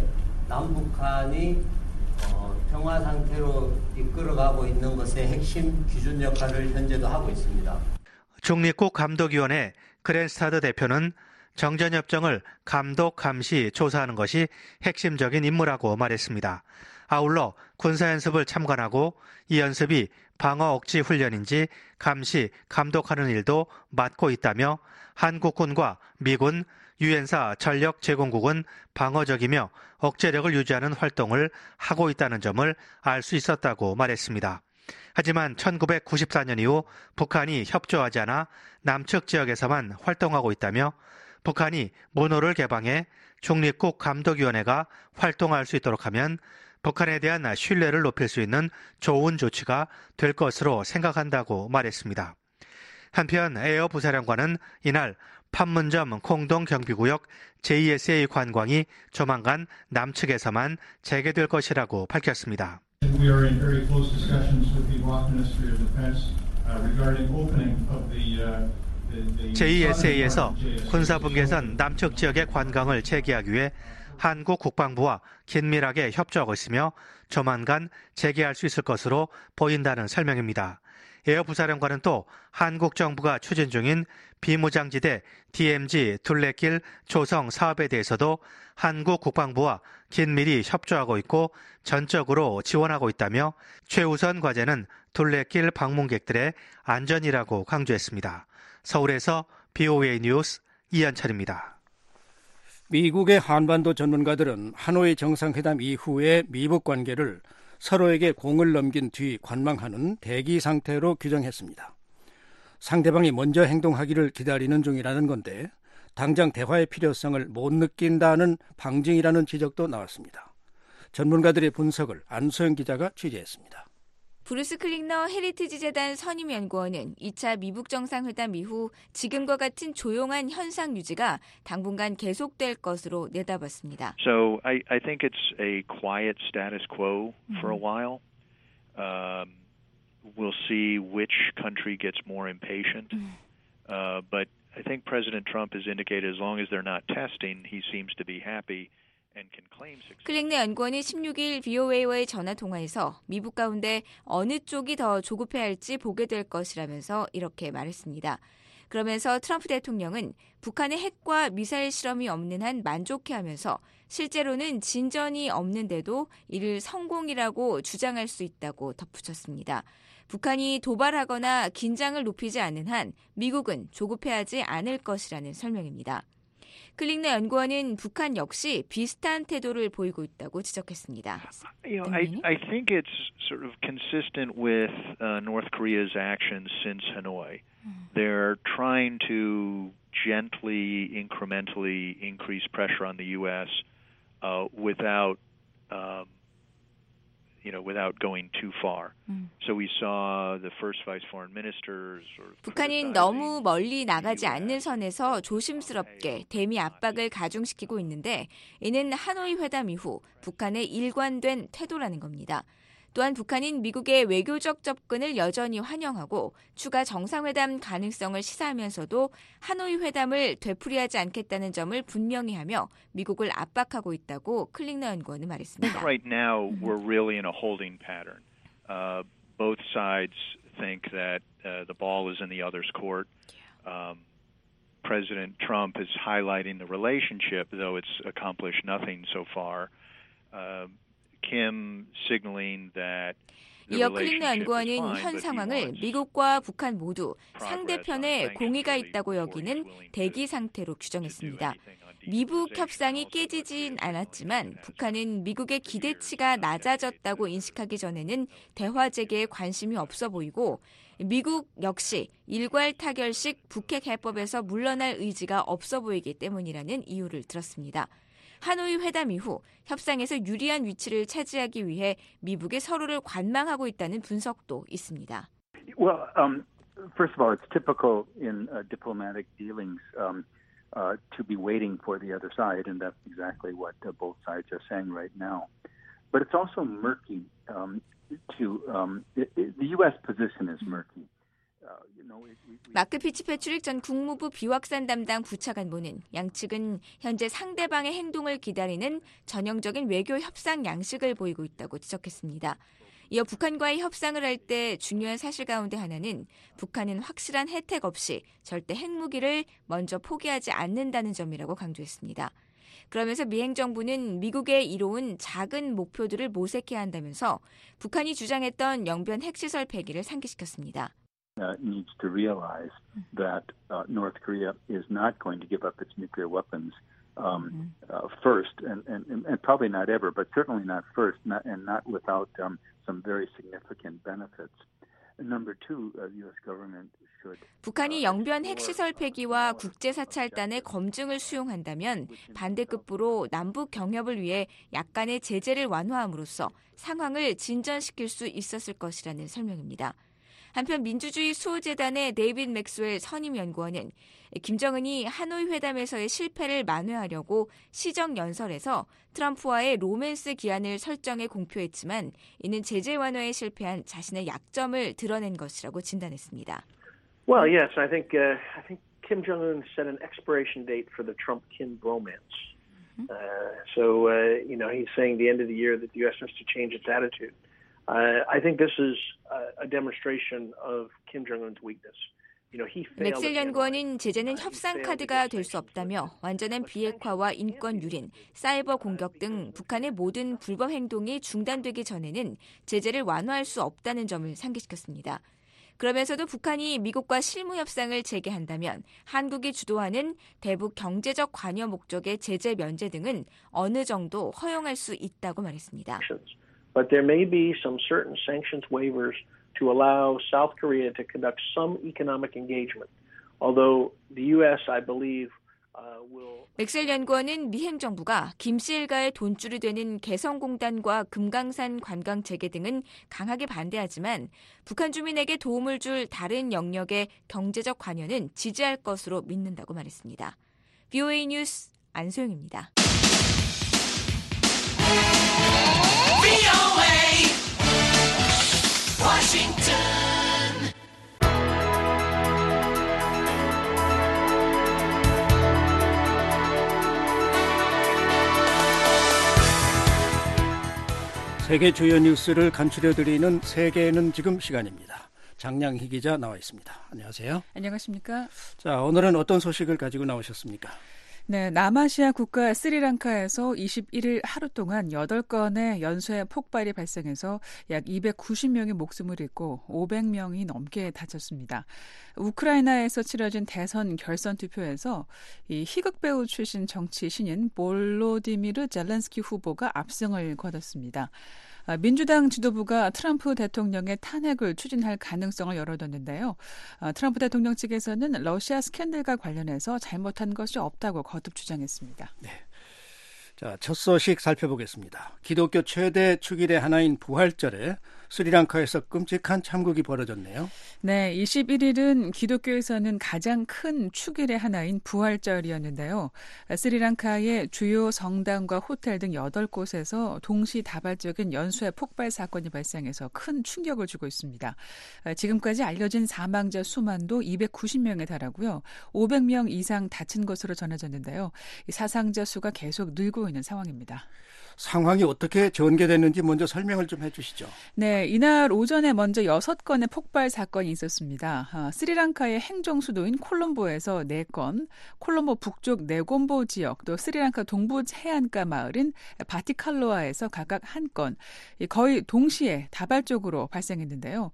남북한이 평화 상태로 이끌어가고 있는 것의 핵심 기준 역할을 현재도 하고 있습니다. 중립국 감독위원회 그랜스타드 대표는 정전협정을 감독, 감시, 조사하는 것이 핵심적인 임무라고 말했습니다. 아울러 군사연습을 참관하고 이 연습이 방어 억지 훈련인지 감시, 감독하는 일도 맡고 있다며 한국군과 미군, 유엔사 전력 제공국은 방어적이며 억제력을 유지하는 활동을 하고 있다는 점을 알 수 있었다고 말했습니다. 하지만 1994년 이후 북한이 협조하지 않아 남측 지역에서만 활동하고 있다며 북한이 문호를 개방해 중립국 감독위원회가 활동할 수 있도록 하면 북한에 대한 신뢰를 높일 수 있는 좋은 조치가 될 것으로 생각한다고 말했습니다. 한편 에어 부사령관은 이날 판문점 공동경비구역 JSA 관광이 조만간 남측에서만 재개될 것이라고 밝혔습니다. We are in very close discussions with the Iraq Ministry of Defense regarding opening of the JSA에서 군사분계선 남측 지역의 관광을 재개하기 위해 한국 국방부와 긴밀하게 협조하고 있으며 조만간 재개할 수 있을 것으로 보인다는 설명입니다. 에어 부사령관은 또 한국 정부가 추진 중인 비무장지대 DMZ 둘레길 조성 사업에 대해서도 한국 국방부와 긴밀히 협조하고 있고 전적으로 지원하고 있다며 최우선 과제는 둘레길 방문객들의 안전이라고 강조했습니다. 서울에서 BOA 뉴스 이현철입니다. 미국의 한반도 전문가들은 하노이 정상회담 이후의 미북 관계를 서로에게 공을 넘긴 뒤 관망하는 대기 상태로 규정했습니다. 상대방이 먼저 행동하기를 기다리는 중이라는 건데 당장 대화의 필요성을 못 느낀다는 방증이라는 지적도 나왔습니다. 전문가들의 분석을 안소영 기자가 취재했습니다. 브루스 클링너 헤리티지 재단 선임 연구원은 2차 미북 정상회담 이후 지금과 같은 조용한 현상 유지가 당분간 계속될 것으로 내다봤습니다. So I think it's a quiet status quo for a while. We'll see which country gets more impatient. But I think President Trump has indicated as long as they're not testing, he seems to be happy. 클링너 연구원이 16일 VOA와의 전화통화에서 미북 가운데 어느 쪽이 더 조급해할지 보게 될 것이라면서 이렇게 말했습니다. 그러면서 트럼프 대통령은 북한의 핵과 미사일 실험이 없는 한 만족해하면서 실제로는 진전이 없는데도 이를 성공이라고 주장할 수 있다고 덧붙였습니다. 북한이 도발하거나 긴장을 높이지 않는 한 미국은 조급해하지 않을 것이라는 설명입니다. 클링너 연구원은 북한 역시 비슷한 태도를 보이고 있다고 지적했습니다. I think it's sort of consistent with North Korea's actions since Hanoi. They're trying to gently, incrementally increase pressure on the U.S. Without going too far. So we saw the first vice foreign ministers. 북한은 너무 멀리 나가지 않는 선에서 조심스럽게 대미 압박을 가중시키고 있는데 이는 하노이 회담 이후 북한의 일관된 태도라는 겁니다. 또한 북한은 미국의 외교적 접근을 여전히 환영하고 추가 정상회담 가능성을 시사하면서도 하노이 회담을 되풀이하지 않겠다는 점을 분명히 하며 미국을 압박하고 있다고 클링너 연구원은 말했습니다. Right now we're really in a holding pattern. Both sides think that the ball is in the other's court. President Trump is highlighting the relationship, though it's accomplished nothing so far. Kim signaling that 이어 클링너 연구원은 현 상황을 미국과 북한 모두 상대편에 공의가 있다고 여기는 대기 상태로 규정했습니다. 미북 협상이 깨지진 않았지만 북한은 미국의 기대치가 낮아졌다고 인식하기 전에는 대화 재개에 관심이 없어 보이고 미국 역시 일괄 타결식 북핵 해법에서 물러날 의지가 없어 보이기 때문이라는 이유를 들었습니다. 하노이 회담 이후 협상에서 유리한 위치를 차지하기 위해 미북이 서로를 관망하고 있다는 분석도 있습니다. Well, first of all, it's typical in diplomatic dealings to be waiting for the other side, and that's exactly what both sides are saying right now. But it's also murky. The U.S. position is murky. 마크 피츠패트릭 전 국무부 비확산 담당 부차관보는 양측은 현재 상대방의 행동을 기다리는 전형적인 외교 협상 양식을 보이고 있다고 지적했습니다. 이어 북한과의 협상을 할 때 중요한 사실 가운데 하나는 북한은 확실한 혜택 없이 절대 핵무기를 먼저 포기하지 않는다는 점이라고 강조했습니다. 그러면서 미 행정부는 미국의 이로운 작은 목표들을 모색해야 한다면서 북한이 주장했던 영변 핵시설 폐기를 상기시켰습니다. Needs to realize that North Korea is not going to give up its nuclear weapons first, and probably not ever, but certainly not first, and not without some very significant benefits. Number two, the U.S. government should. 북한이 영변 핵시설 폐기와 국제사찰단의 검증을 수용한다면 반대급부로 남북 경협을 위해 약간의 제재를 완화함으로써 상황을 진전시킬 수 있었을 것이라는 설명입니다. 한편 민주주의 수호재단의 데이빗 맥스웰 선임연구원은 김정은이 하노이 회담에서의 실패를 만회하려고 시정연설에서 트럼프와의 로맨스 기한을 설정해 공표했지만 이는 제재 완화에 실패한 자신의 약점을 드러낸 것이라고 진단했습니다. Well, yes, I think Kim Jong-un set an expiration date for the Trump-Kim bromance. So he's saying the end of the year that the U.S. has to change its attitude. I think this is a demonstration of Kim Jong-un's weakness. 맥셀 연구원은 제재는 협상 카드가 될 수 없다며 완전한 비핵화와 인권 유린, 사이버 공격 등 북한의 모든 불법 행동이 중단되기 전에는 제재를 완화할 수 없다는 점을 상기시켰습니다. 그러면서도 북한이 미국과 실무 협상을 재개한다면 한국이 주도하는 대북 경제적 관여 목적의 제재 면제 등은 어느 정도 허용할 수 있다고 말했습니다. But there may be some certain sanctions waivers to allow South Korea to conduct some economic engagement. Although the U.S., I believe, will. 맥셀 연구원은 미 행정부가 김씨 일가의 돈줄이 되는 개성공단과 금강산 관광 재개 등은 강하게 반대하지만 북한 주민에게 도움을 줄 다른 영역의 경제적 관여는 지지할 것으로 믿는다고 말했습니다. VOA 뉴스 안소영입니다. 세계 주요 뉴스를 간추려드리는 세계는 지금 시간입니다. 장량희 기자 나와 있습니다. 안녕하세요. 안녕하십니까. 자, 오늘은 어떤 소식을 가지고 나오셨습니까? 네, 남아시아 국가 스리랑카에서 21일 하루 동안 8건의 연쇄 폭발이 발생해서 약 290명이 목숨을 잃고 500명이 넘게 다쳤습니다. 우크라이나에서 치러진 대선 결선 투표에서 이 희극 배우 출신 정치 신인 볼로디미르 젤렌스키 후보가 압승을 거뒀습니다. 민주당 지도부가 트럼프 대통령의 탄핵을 추진할 가능성을 열어뒀는데요. 트럼프 대통령 측에서는 러시아 스캔들과 관련해서 잘못한 것이 없다고 거듭 주장했습니다. 네. 자, 첫 소식 살펴보겠습니다. 기독교 최대 축일의 하나인 부활절에 스리랑카에서 끔찍한 참극이 벌어졌네요. 네, 21일은 기독교에서는 가장 큰 축일의 하나인 부활절이었는데요. 스리랑카의 주요 성당과 호텔 등 8곳에서 동시다발적인 연쇄 폭발 사건이 발생해서 큰 충격을 주고 있습니다. 지금까지 알려진 사망자 수만도 290명에 달하고요. 500명 이상 다친 것으로 전해졌는데요. 사상자 수가 계속 늘고 있는 상황입니다. 상황이 어떻게 전개됐는지 먼저 설명을 좀 해주시죠. 네, 이날 오전에 먼저 6건의 폭발 사건이 있었습니다. 스리랑카의 행정 수도인 콜롬보에서 4건, 콜롬보 북쪽 네곰보 지역, 또 스리랑카 동부 해안가 마을인 바티칼로아에서 각각 1건, 거의 동시에 다발적으로 발생했는데요.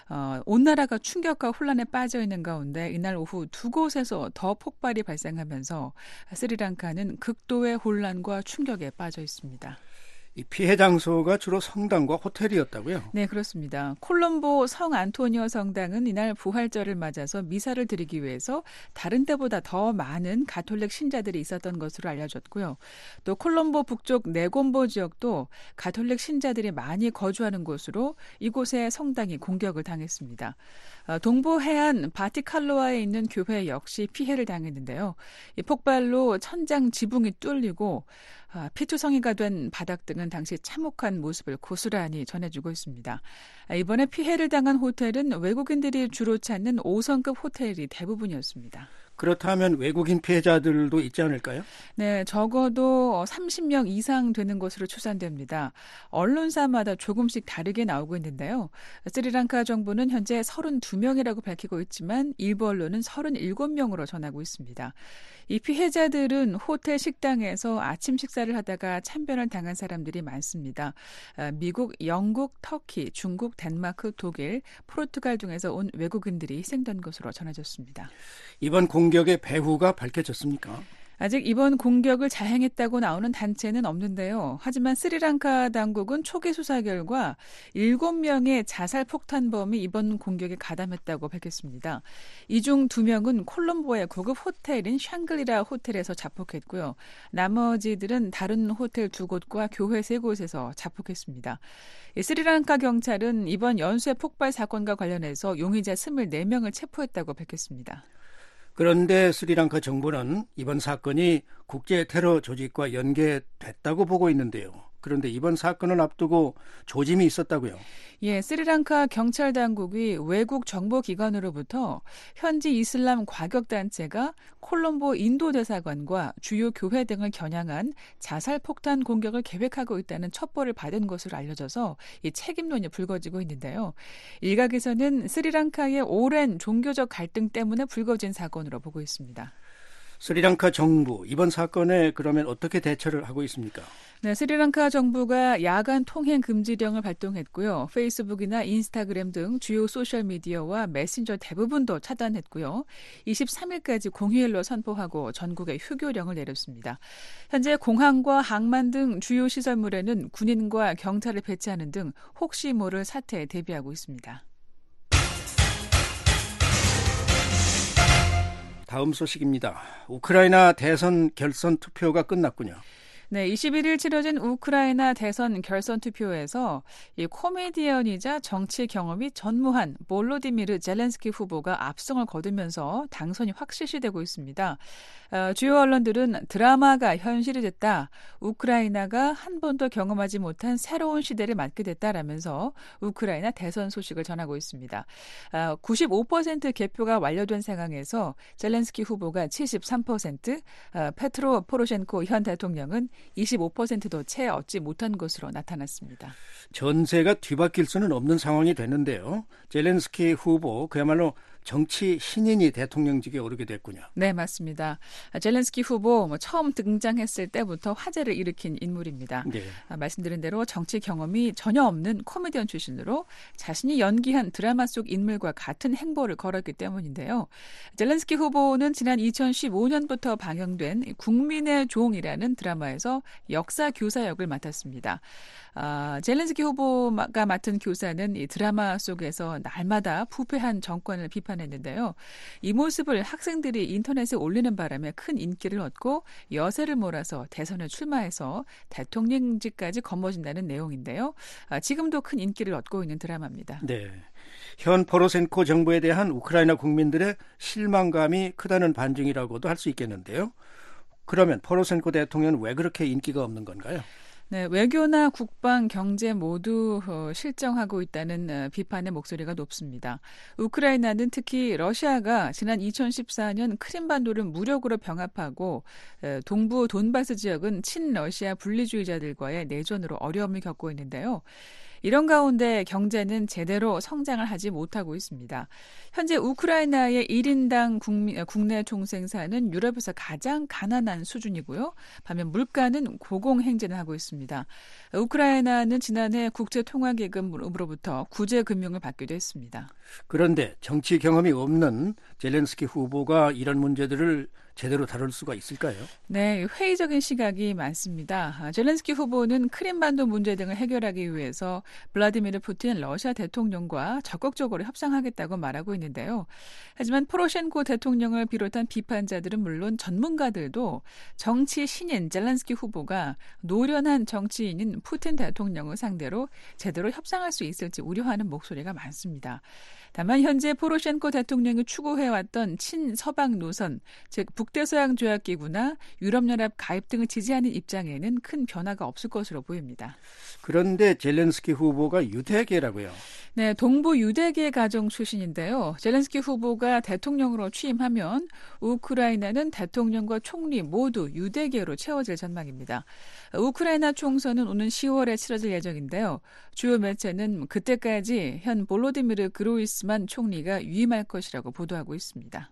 온 나라가 충격과 혼란에 빠져 있는 가운데 이날 오후 2곳에서 더 폭발이 발생하면서 스리랑카는 극도의 혼란과 충격에 빠져 있습니다. 이 피해 장소가 주로 성당과 호텔이었다고요? 네, 그렇습니다. 콜롬보 성 안토니오 성당은 이날 부활절을 맞아서 미사를 드리기 위해서 다른 때보다 더 많은 가톨릭 신자들이 있었던 것으로 알려졌고요. 또 콜롬보 북쪽 네곰보 지역도 가톨릭 신자들이 많이 거주하는 곳으로 이곳의 성당이 공격을 당했습니다. 동부 해안 바티칼로아에 있는 교회 역시 피해를 당했는데요. 이 폭발로 천장 지붕이 뚫리고 피투성이가 된 바닥 등은 당시 참혹한 모습을 고스란히 전해주고 있습니다. 이번에 피해를 당한 호텔은 외국인들이 주로 찾는 5성급 호텔이 대부분이었습니다. 그렇다면 외국인 피해자들도 있지 않을까요? 네, 적어도 30명 이상 되는 것으로 추산됩니다. 언론사마다 조금씩 다르게 나오고 있는데요. 스리랑카 정부는 현재 32명이라고 밝히고 있지만 일부 언론은 37명으로 전하고 있습니다. 이 피해자들은 호텔 식당에서 아침 식사를 하다가 참변을 당한 사람들이 많습니다. 미국, 영국, 터키, 중국, 덴마크, 독일, 포르투갈 등에서 온 외국인들이 희생된 것으로 전해졌습니다. 이번 공격의 배후가 밝혀졌습니까? 아직 이번 공격을 자행했다고 나오는 단체는 없는데요. 하지만 스리랑카 당국은 초기 수사 결과 7명의 자살 폭탄범이 이번 공격에 가담했다고 밝혔습니다. 이 중 2명은 콜롬보의 고급 호텔인 샹글리라 호텔에서 자폭했고요. 나머지들은 다른 호텔 2곳과 교회 3곳에서 자폭했습니다. 스리랑카 경찰은 이번 연쇄 폭발 사건과 관련해서 용의자 24명을 체포했다고 밝혔습니다. 그런데 스리랑카 정부는 이번 사건이 국제 테러 조직과 연계됐다고 보고 있는데요. 그런데 이번 사건을 앞두고 조짐이 있었다고요? 예, 스리랑카 경찰 당국이 외국 정보기관으로부터 현지 이슬람 과격단체가 콜롬보 인도 대사관과 주요 교회 등을 겨냥한 자살폭탄 공격을 계획하고 있다는 첩보를 받은 것으로 알려져서 이 책임론이 불거지고 있는데요. 일각에서는 스리랑카의 오랜 종교적 갈등 때문에 불거진 사건으로 보고 있습니다. 스리랑카 정부 이번 사건에 그러면 어떻게 대처를 하고 있습니까? 네, 스리랑카 정부가 야간 통행 금지령을 발동했고요. 페이스북이나 인스타그램 등 주요 소셜미디어와 메신저 대부분도 차단했고요. 23일까지 공휴일로 선포하고 전국에 휴교령을 내렸습니다. 현재 공항과 항만 등 주요 시설물에는 군인과 경찰을 배치하는 등 혹시 모를 사태에 대비하고 있습니다. 다음 소식입니다. 우크라이나 대선 결선 투표가 끝났군요. 네, 21일 치러진 우크라이나 대선 결선 투표에서 이 코미디언이자 정치 경험이 전무한 볼로디미르 젤렌스키 후보가 압승을 거두면서 당선이 확실시되고 있습니다. 주요 언론들은 드라마가 현실이 됐다. 우크라이나가 한 번도 경험하지 못한 새로운 시대를 맞게 됐다라면서 우크라이나 대선 소식을 전하고 있습니다. 95% 개표가 완료된 상황에서 젤렌스키 후보가 73%, 페트로 포로셴코 현 대통령은 25%도 채 얻지 못한 것으로 나타났습니다. 전세가 뒤바뀔 수는 없는 상황이 됐는데요. 젤렌스키 후보 그야말로 정치 신인이 대통령직에 오르게 됐군요. 네, 맞습니다. 젤렌스키 후보 처음 등장했을 때부터 화제를 일으킨 인물입니다. 네. 말씀드린 대로 정치 경험이 전혀 없는 코미디언 출신으로 자신이 연기한 드라마 속 인물과 같은 행보를 걸었기 때문인데요. 젤렌스키 후보는 지난 2015년부터 방영된 국민의 종이라는 드라마에서 역사 교사 역을 맡았습니다. 젤렌스키 후보가 맡은 교사는 이 드라마 속에서 날마다 부패한 정권을 비판했는데요. 이 모습을 학생들이 인터넷에 올리는 바람에 큰 인기를 얻고 여세를 몰아서 대선에 출마해서 대통령직까지 거머쥔다는 내용인데요. 지금도 큰 인기를 얻고 있는 드라마입니다. 네. 현 포로셴코 정부에 대한 우크라이나 국민들의 실망감이 크다는 반증이라고도 할 수 있겠는데요. 그러면 포로셴코 대통령은 왜 그렇게 인기가 없는 건가요? 네, 외교나 국방, 경제 모두 실정하고 있다는 비판의 목소리가 높습니다. 우크라이나는 특히 러시아가 지난 2014년 크림반도를 무력으로 병합하고 동부 돈바스 지역은 친러시아 분리주의자들과의 내전으로 어려움을 겪고 있는데요. 이런 가운데 경제는 제대로 성장을 하지 못하고 있습니다. 현재 우크라이나의 1인당 국내 총생산은 유럽에서 가장 가난한 수준이고요. 반면 물가는 고공행진을 하고 있습니다. 우크라이나는 지난해 국제통화기금으로부터 구제금융을 받기도 했습니다. 그런데 정치 경험이 없는 젤렌스키 후보가 이런 문제들을 제대로 다룰 수가 있을까요? 네, 회의적인 시각이 많습니다. 젤렌스키 후보는 크림반도 문제 등을 해결하기 위해서 블라디미르 푸틴 러시아 대통령과 적극적으로 협상하겠다고 말하고 있는데요. 하지만 포로셴코 대통령을 비롯한 비판자들은 물론 전문가들도 정치 신인 젤렌스키 후보가 노련한 정치인인 푸틴 대통령을 상대로 제대로 협상할 수 있을지 우려하는 목소리가 많습니다. 다만 현재 포로셴코 대통령이 추구해왔던 친서방 노선, 즉 북대서양 조약기구나 유럽연합 가입 등을 지지하는 입장에는 큰 변화가 없을 것으로 보입니다. 그런데 젤렌스키 후보가 유대계라고요? 네, 동부 유대계 가정 출신인데요. 젤렌스키 후보가 대통령으로 취임하면 우크라이나는 대통령과 총리 모두 유대계로 채워질 전망입니다. 우크라이나 총선은 오는 10월에 치러질 예정인데요. 주요 매체는 그때까지 현 볼로디미르 그로이스만 총리가 위임할 것이라고 보도하고 있습니다.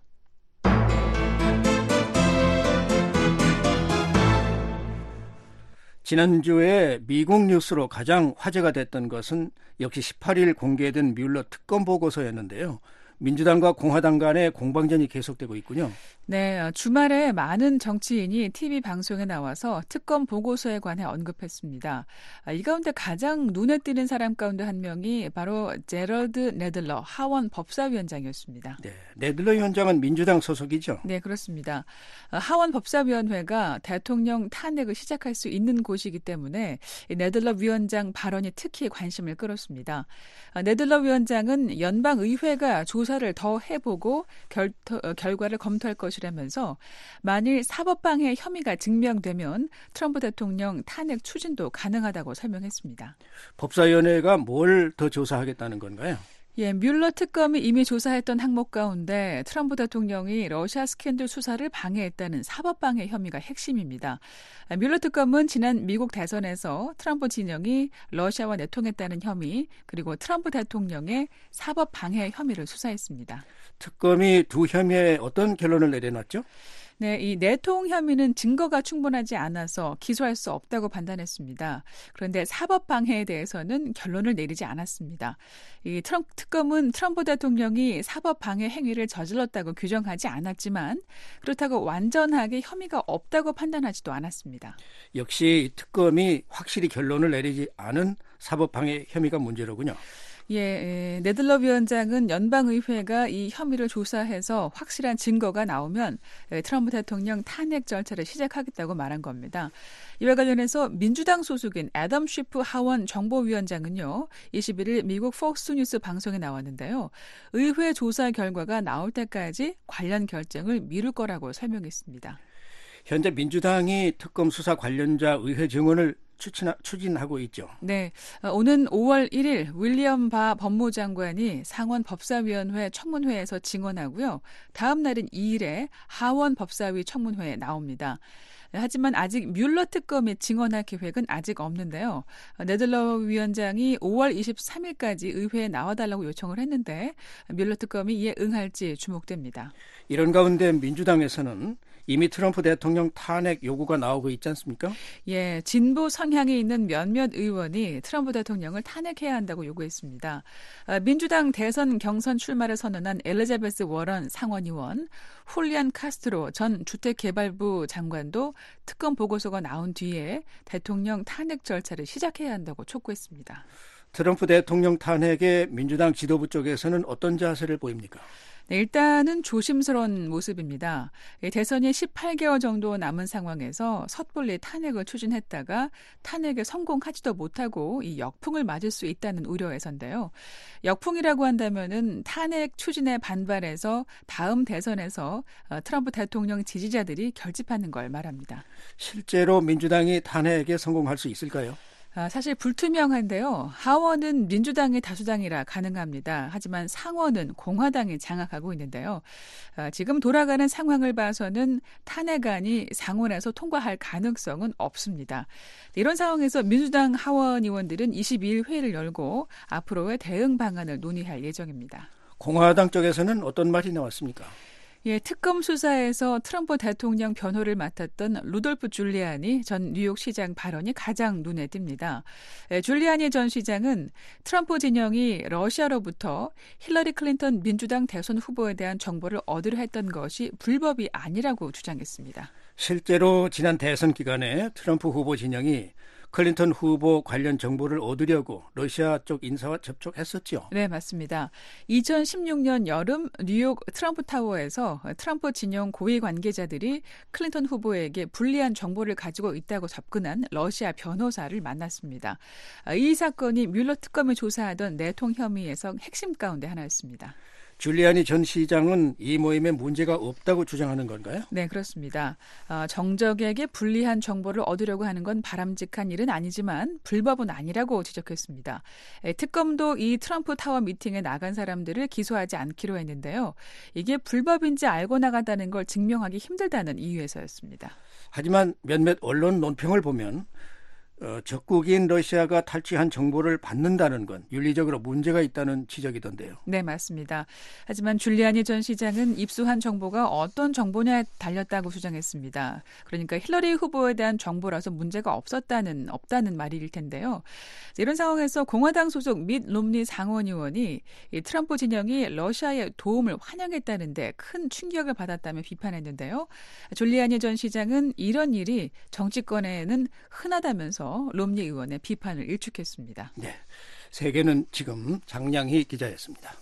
지난주에 미국 뉴스로 가장 화제가 됐던 것은 역시 18일 공개된 뮬러 특검 보고서였는데요. 민주당과 공화당 간의 공방전이 계속되고 있군요. 네, 주말에 많은 정치인이 TV 방송에 나와서 특검 보고서에 관해 언급했습니다. 이 가운데 가장 눈에 띄는 사람 가운데 한 명이 바로 제럴드 네들러 하원 법사위원장이었습니다. 네, 네들러 위원장은 민주당 소속이죠? 네, 그렇습니다. 하원 법사위원회가 대통령 탄핵을 시작할 수 있는 곳이기 때문에 네들러 위원장 발언이 특히 관심을 끌었습니다. 네들러 위원장은 연방의회가 조사를 더 해보고 결과를 검토할 것이라면서 만일 사법방해 혐의가 증명되면 트럼프 대통령 탄핵 추진도 가능하다고 설명했습니다. 법사위원회가 뭘 더 조사하겠다는 건가요? 예, 뮬러 특검이 이미 조사했던 항목 가운데 트럼프 대통령이 러시아 스캔들 수사를 방해했다는 사법방해 혐의가 핵심입니다. 뮬러 특검은 지난 미국 대선에서 트럼프 진영이 러시아와 내통했다는 혐의, 그리고 트럼프 대통령의 사법방해 혐의를 수사했습니다. 특검이 두 혐의에 어떤 결론을 내려놨죠? 네, 이 내통 혐의는 증거가 충분하지 않아서 기소할 수 없다고 판단했습니다. 그런데 사법 방해에 대해서는 결론을 내리지 않았습니다. 이 특검은 트럼프 대통령이 사법 방해 행위를 저질렀다고 규정하지 않았지만 그렇다고 완전하게 혐의가 없다고 판단하지도 않았습니다. 역시 특검이 확실히 결론을 내리지 않은 사법 방해 혐의가 문제로군요. 예, 네들러 위원장은 연방의회가 이 혐의를 조사해서 확실한 증거가 나오면 트럼프 대통령 탄핵 절차를 시작하겠다고 말한 겁니다. 이와 관련해서 민주당 소속인 애덤 쉬프 하원 정보위원장은요, 21일 미국 폭스뉴스 방송에 나왔는데요. 의회 조사 결과가 나올 때까지 관련 결정을 미룰 거라고 설명했습니다. 현재 민주당이 특검 수사 관련자 의회 증언을 추진하고 있죠. 네, 오는 5월 1일 윌리엄 바 법무장관이 상원 법사위원회 청문회에서 증언하고요. 다음 날인 2일에 하원 법사위 청문회에 나옵니다. 하지만 아직 뮬러 특검이 증언할 계획은 아직 없는데요. 네들러 위원장이 5월 23일까지 의회에 나와달라고 요청을 했는데 뮬러 특검이 이에 응할지 주목됩니다. 이런 가운데 민주당에서는 이미 트럼프 대통령 탄핵 요구가 나오고 있지 않습니까? 예, 진보 성향이 있는 몇몇 의원이 트럼프 대통령을 탄핵해야 한다고 요구했습니다. 민주당 대선 경선 출마를 선언한 엘리자베스 워런 상원의원, 훌리안 카스트로 전 주택개발부 장관도 특검 보고서가 나온 뒤에 대통령 탄핵 절차를 시작해야 한다고 촉구했습니다. 트럼프 대통령 탄핵에 민주당 지도부 쪽에서는 어떤 자세를 보입니까? 네, 일단은 조심스러운 모습입니다. 대선이 18개월 정도 남은 상황에서 섣불리 탄핵을 추진했다가 탄핵에 성공하지도 못하고 이 역풍을 맞을 수 있다는 우려에서인데요. 역풍이라고 한다면은 탄핵 추진에 반발해서 다음 대선에서 트럼프 대통령 지지자들이 결집하는 걸 말합니다. 실제로 민주당이 탄핵에 성공할 수 있을까요? 사실 불투명한데요. 하원은 민주당의 다수당이라 가능합니다. 하지만 상원은 공화당이 장악하고 있는데요. 지금 돌아가는 상황을 봐서는 탄핵안이 상원에서 통과할 가능성은 없습니다. 이런 상황에서 민주당 하원 의원들은 22일 회의를 열고 앞으로의 대응 방안을 논의할 예정입니다. 공화당 쪽에서는 어떤 말이 나왔습니까? 예, 특검 수사에서 트럼프 대통령 변호를 맡았던 루돌프 줄리아니 전 뉴욕시장 발언이 가장 눈에 띕니다. 줄리아니 전 시장은 트럼프 진영이 러시아로부터 힐러리 클린턴 민주당 대선 후보에 대한 정보를 얻으려 했던 것이 불법이 아니라고 주장했습니다. 실제로 지난 대선 기간에 트럼프 후보 진영이 클린턴 후보 관련 정보를 얻으려고 러시아 쪽 인사와 접촉했었죠. 네, 맞습니다. 2016년 여름 뉴욕 트럼프 타워에서 트럼프 진영 고위 관계자들이 클린턴 후보에게 불리한 정보를 가지고 있다고 접근한 러시아 변호사를 만났습니다. 이 사건이 뮬러 특검이 조사하던 내통 혐의에서 핵심 가운데 하나였습니다. 줄리아니 전 시장은 이 모임에 문제가 없다고 주장하는 건가요? 네, 그렇습니다. 정적에게 불리한 정보를 얻으려고 하는 건 바람직한 일은 아니지만 불법은 아니라고 지적했습니다. 특검도 이 트럼프 타워 미팅에 나간 사람들을 기소하지 않기로 했는데요. 이게 불법인지 알고 나갔다는 걸 증명하기 힘들다는 이유에서였습니다. 하지만 몇몇 언론 논평을 보면 적국인 러시아가 탈취한 정보를 받는다는 건 윤리적으로 문제가 있다는 지적이던데요. 네, 맞습니다. 하지만 줄리아니 전 시장은 입수한 정보가 어떤 정보냐에 달렸다고 주장했습니다. 그러니까 힐러리 후보에 대한 정보라서 문제가 없다는 말일 텐데요. 이런 상황에서 공화당 소속 밋 롬니 상원 의원이 이 트럼프 진영이 러시아의 도움을 환영했다는데 큰 충격을 받았다며 비판했는데요. 줄리아니 전 시장은 이런 일이 정치권에는 흔하다면서 롬니 의원의 비판을 일축했습니다. 네, 세계는 지금 장량희 기자였습니다.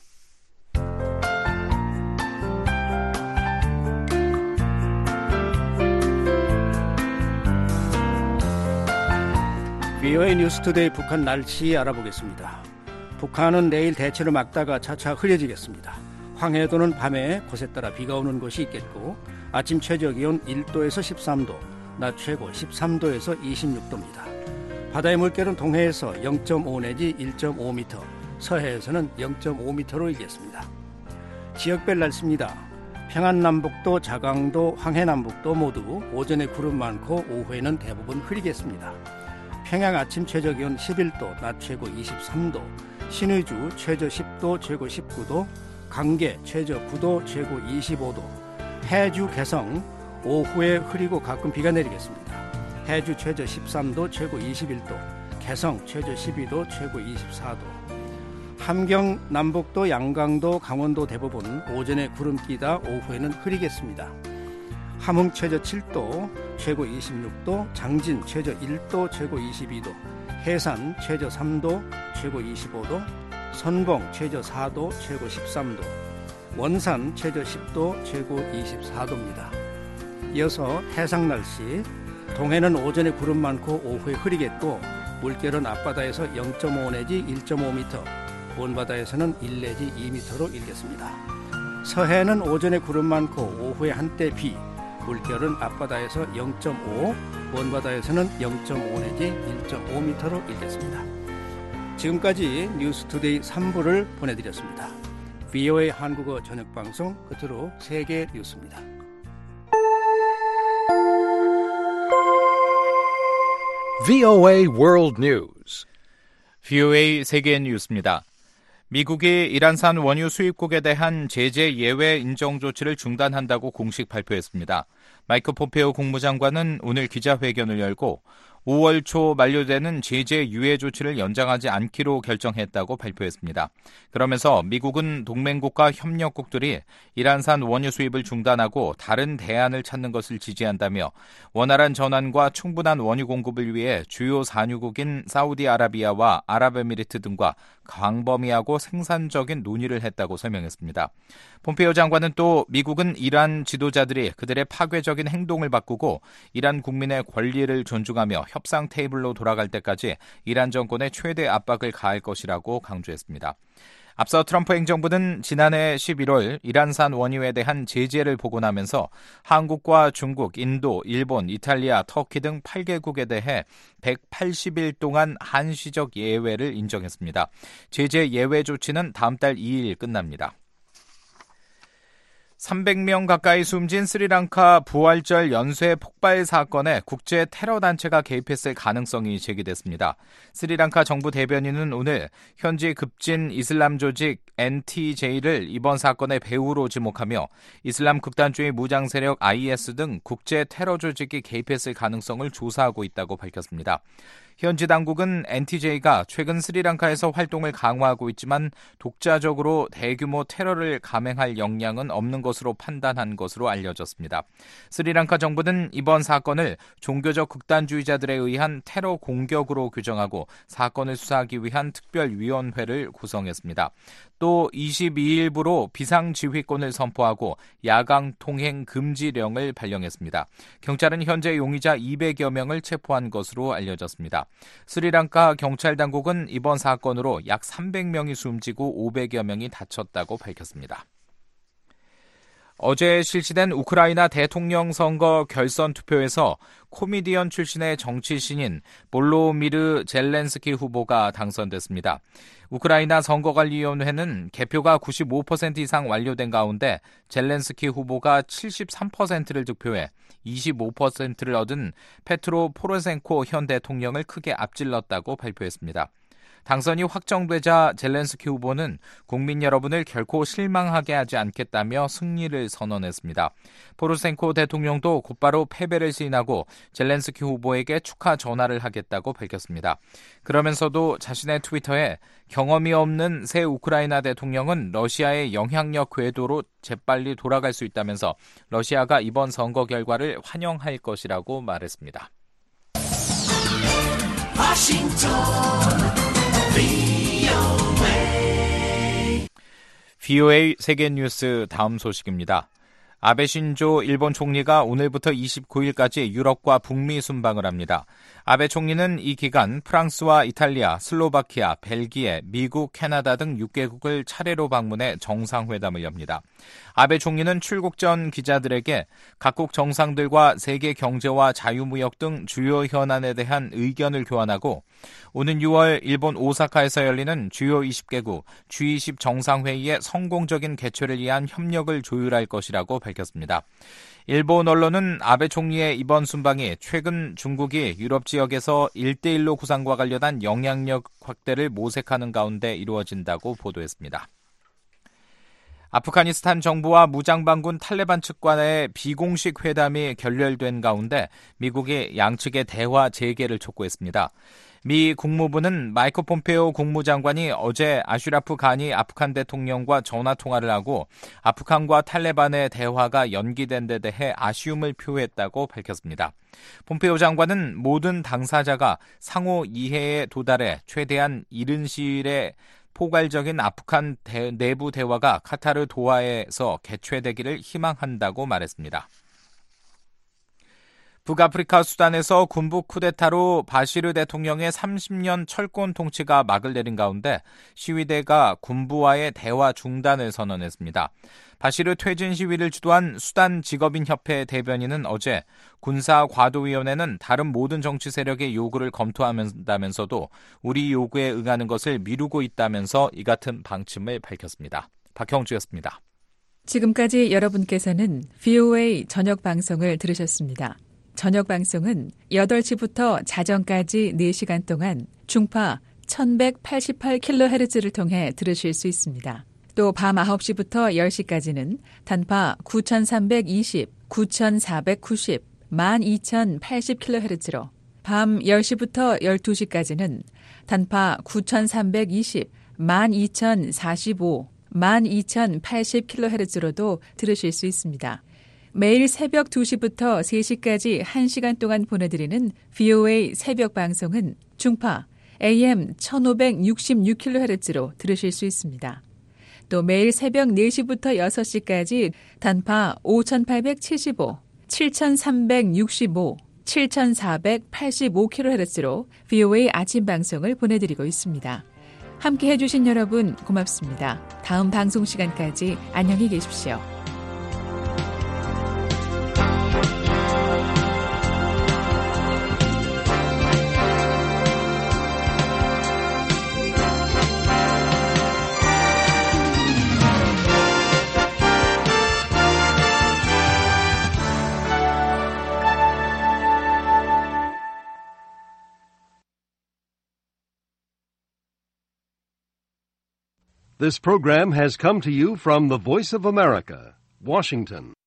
VOA 뉴스투데이 북한 날씨 알아보겠습니다. 북한은 내일 대체로 맑다가 차차 흐려지겠습니다. 황해도는 밤에 곳에 따라 비가 오는 곳이 있겠고 아침 최저기온 1도에서 13도, 낮 최고 13도에서 26도입니다. 바다의 물결은 동해에서 0.5 내지 1.5m, 서해에서는 0.5m로 일겠습니다. 지역별 날씨입니다. 평안남북도, 자강도, 황해남북도 모두 오전에 구름 많고 오후에는 대부분 흐리겠습니다. 평양 아침 최저기온 11도, 낮 최고 23도, 신의주 최저 10도, 최고 19도, 강계 최저 9도, 최고 25도, 해주 개성 오후에 흐리고 가끔 비가 내리겠습니다. 해주 최저 13도, 최고 21도, 개성 최저 12도, 최고 24도. 함경 남북도, 양강도, 강원도 대부분 오전에 구름 끼다 오후에는 흐리겠습니다. 함흥 최저 7도, 최고 26도, 장진 최저 1도, 최고 22도, 해산 최저 3도, 최고 25도, 선봉 최저 4도, 최고 13도, 원산 최저 10도, 최고 24도입니다. 이어서 해상 날씨. 동해는 오전에 구름 많고 오후에 흐리겠고 물결은 앞바다에서 0.5 내지 1.5m, 먼바다에서는 1 내지 2m로 일겠습니다. 서해는 오전에 구름 많고 오후에 한때 비, 물결은 앞바다에서 0.5, 먼바다에서는 0.5 내지 1.5m로 일겠습니다. 지금까지 뉴스투데이 3부를 보내드렸습니다. VOA 한국어 저녁방송 끝으로 세계 뉴스입니다. VOA World News. VOA 세계 뉴스입니다. 미국이 이란산 원유 수입국에 대한 제재 예외 인정 조치를 중단한다고 공식 발표했습니다. 마이크 폼페오 국무장관은 오늘 기자회견을 열고 5월 초 만료되는 제재 유예 조치를 연장하지 않기로 결정했다고 발표했습니다. 그러면서 미국은 동맹국과 협력국들이 이란산 원유 수입을 중단하고 다른 대안을 찾는 것을 지지한다며 원활한 전환과 충분한 원유 공급을 위해 주요 산유국인 사우디아라비아와 아랍에미리트 등과 광범위하고 생산적인 논의를 했다고 설명했습니다. 폼페이오 장관은 또 미국은 이란 지도자들이 그들의 파괴적인 행동을 바꾸고 이란 국민의 권리를 존중하며 협상 테이블로 돌아갈 때까지 이란 정권에 최대 압박을 가할 것이라고 강조했습니다. 앞서 트럼프 행정부는 지난해 11월 이란산 원유에 대한 제재를 복원하면서 한국과 중국, 인도, 일본, 이탈리아, 터키 등 8개국에 대해 180일 동안 한시적 예외를 인정했습니다. 제재 예외 조치는 다음 달 2일 끝납니다. 300명 가까이 숨진 스리랑카 부활절 연쇄 폭발 사건에 국제 테러 단체가 개입했을 가능성이 제기됐습니다. 스리랑카 정부 대변인은 오늘 현지 급진 이슬람 조직 NTJ를 이번 사건의 배후로 지목하며 이슬람 극단주의 무장 세력 IS 등 국제 테러 조직이 개입했을 가능성을 조사하고 있다고 밝혔습니다. 현지 당국은 NTJ가 최근 스리랑카에서 활동을 강화하고 있지만 독자적으로 대규모 테러를 감행할 역량은 없는 것으로 판단한 것으로 알려졌습니다. 스리랑카 정부는 이번 사건을 종교적 극단주의자들에 의한 테러 공격으로 규정하고 사건을 수사하기 위한 특별위원회를 구성했습니다. 또 22일부로 비상지휘권을 선포하고 야간 통행 금지령을 발령했습니다. 경찰은 현재 용의자 200여 명을 체포한 것으로 알려졌습니다. 스리랑카 경찰 당국은 이번 사건으로 약 300명이 숨지고 500여 명이 다쳤다고 밝혔습니다. 어제 실시된 우크라이나 대통령 선거 결선 투표에서 코미디언 출신의 정치 신인 볼로미르 젤렌스키 후보가 당선됐습니다. 우크라이나 선거관리위원회는 개표가 95% 이상 완료된 가운데 젤렌스키 후보가 73%를 득표해 25%를 얻은 페트로 포로셴코 현 대통령을 크게 앞질렀다고 발표했습니다. 당선이 확정되자 젤렌스키 후보는 국민 여러분을 결코 실망하게 하지 않겠다며 승리를 선언했습니다. 포로셴코 대통령도 곧바로 패배를 시인하고 젤렌스키 후보에게 축하 전화를 하겠다고 밝혔습니다. 그러면서도 자신의 트위터에 경험이 없는 새 우크라이나 대통령은 러시아의 영향력 궤도로 재빨리 돌아갈 수 있다면서 러시아가 이번 선거 결과를 환영할 것이라고 말했습니다. VOA 세계뉴스 다음 소식입니다. 아베 신조 일본 총리가 오늘부터 29일까지 유럽과 북미 순방을 합니다. 아베 총리는 이 기간 프랑스와 이탈리아, 슬로바키아, 벨기에, 미국, 캐나다 등 6개국을 차례로 방문해 정상회담을 엽니다. 아베 총리는 출국 전 기자들에게 각국 정상들과 세계 경제와 자유무역 등 주요 현안에 대한 의견을 교환하고 오는 6월 일본 오사카에서 열리는 주요 20개국 G20 정상회의의 성공적인 개최를 위한 협력을 조율할 것이라고 밝혔습니다. 일본 언론은 아베 총리의 이번 순방이 최근 중국이 유럽 지역에서 1대1로 구상과 관련한 영향력 확대를 모색하는 가운데 이루어진다고 보도했습니다. 아프가니스탄 정부와 무장반군 탈레반 측 간의 비공식 회담이 결렬된 가운데 미국이 양측의 대화 재개를 촉구했습니다. 미 국무부는 마이크 폼페이오 국무장관이 어제 아슈라프 가니 아프간 대통령과 전화통화를 하고 아프간과 탈레반의 대화가 연기된 데 대해 아쉬움을 표했다고 밝혔습니다. 폼페이오 장관은 모든 당사자가 상호 이해에 도달해 최대한 이른 시일에 포괄적인 아프간 내부 대화가 카타르 도하에서 개최되기를 희망한다고 말했습니다. 북아프리카 수단에서 군부 쿠데타로 바시르 대통령의 30년 철권 통치가 막을 내린 가운데 시위대가 군부와의 대화 중단을 선언했습니다. 바시르 퇴진 시위를 주도한 수단 직업인협회 대변인은 어제 군사과도위원회는 다른 모든 정치 세력의 요구를 검토한다면서도 우리 요구에 응하는 것을 미루고 있다면서 이 같은 방침을 밝혔습니다. 박형주였습니다. 지금까지 여러분께서는 VOA 저녁 방송을 들으셨습니다. 저녁 방송은 8시부터 자정까지 4시간 동안 중파 1188kHz를 통해 들으실 수 있습니다. 또 밤 9시부터 10시까지는 단파 9320, 9490, 12080kHz로 밤 10시부터 12시까지는 단파 9320, 12045, 12080kHz로도 들으실 수 있습니다. 매일 새벽 2시부터 3시까지 1시간 동안 보내드리는 VOA 새벽 방송은 중파 AM 1566kHz로 들으실 수 있습니다. 또 매일 새벽 4시부터 6시까지 단파 5875, 7365, 7485kHz로 VOA 아침 방송을 보내드리고 있습니다. 함께 해주신 여러분 고맙습니다. 다음 방송 시간까지 안녕히 계십시오. This program has come to you from the Voice of America, Washington.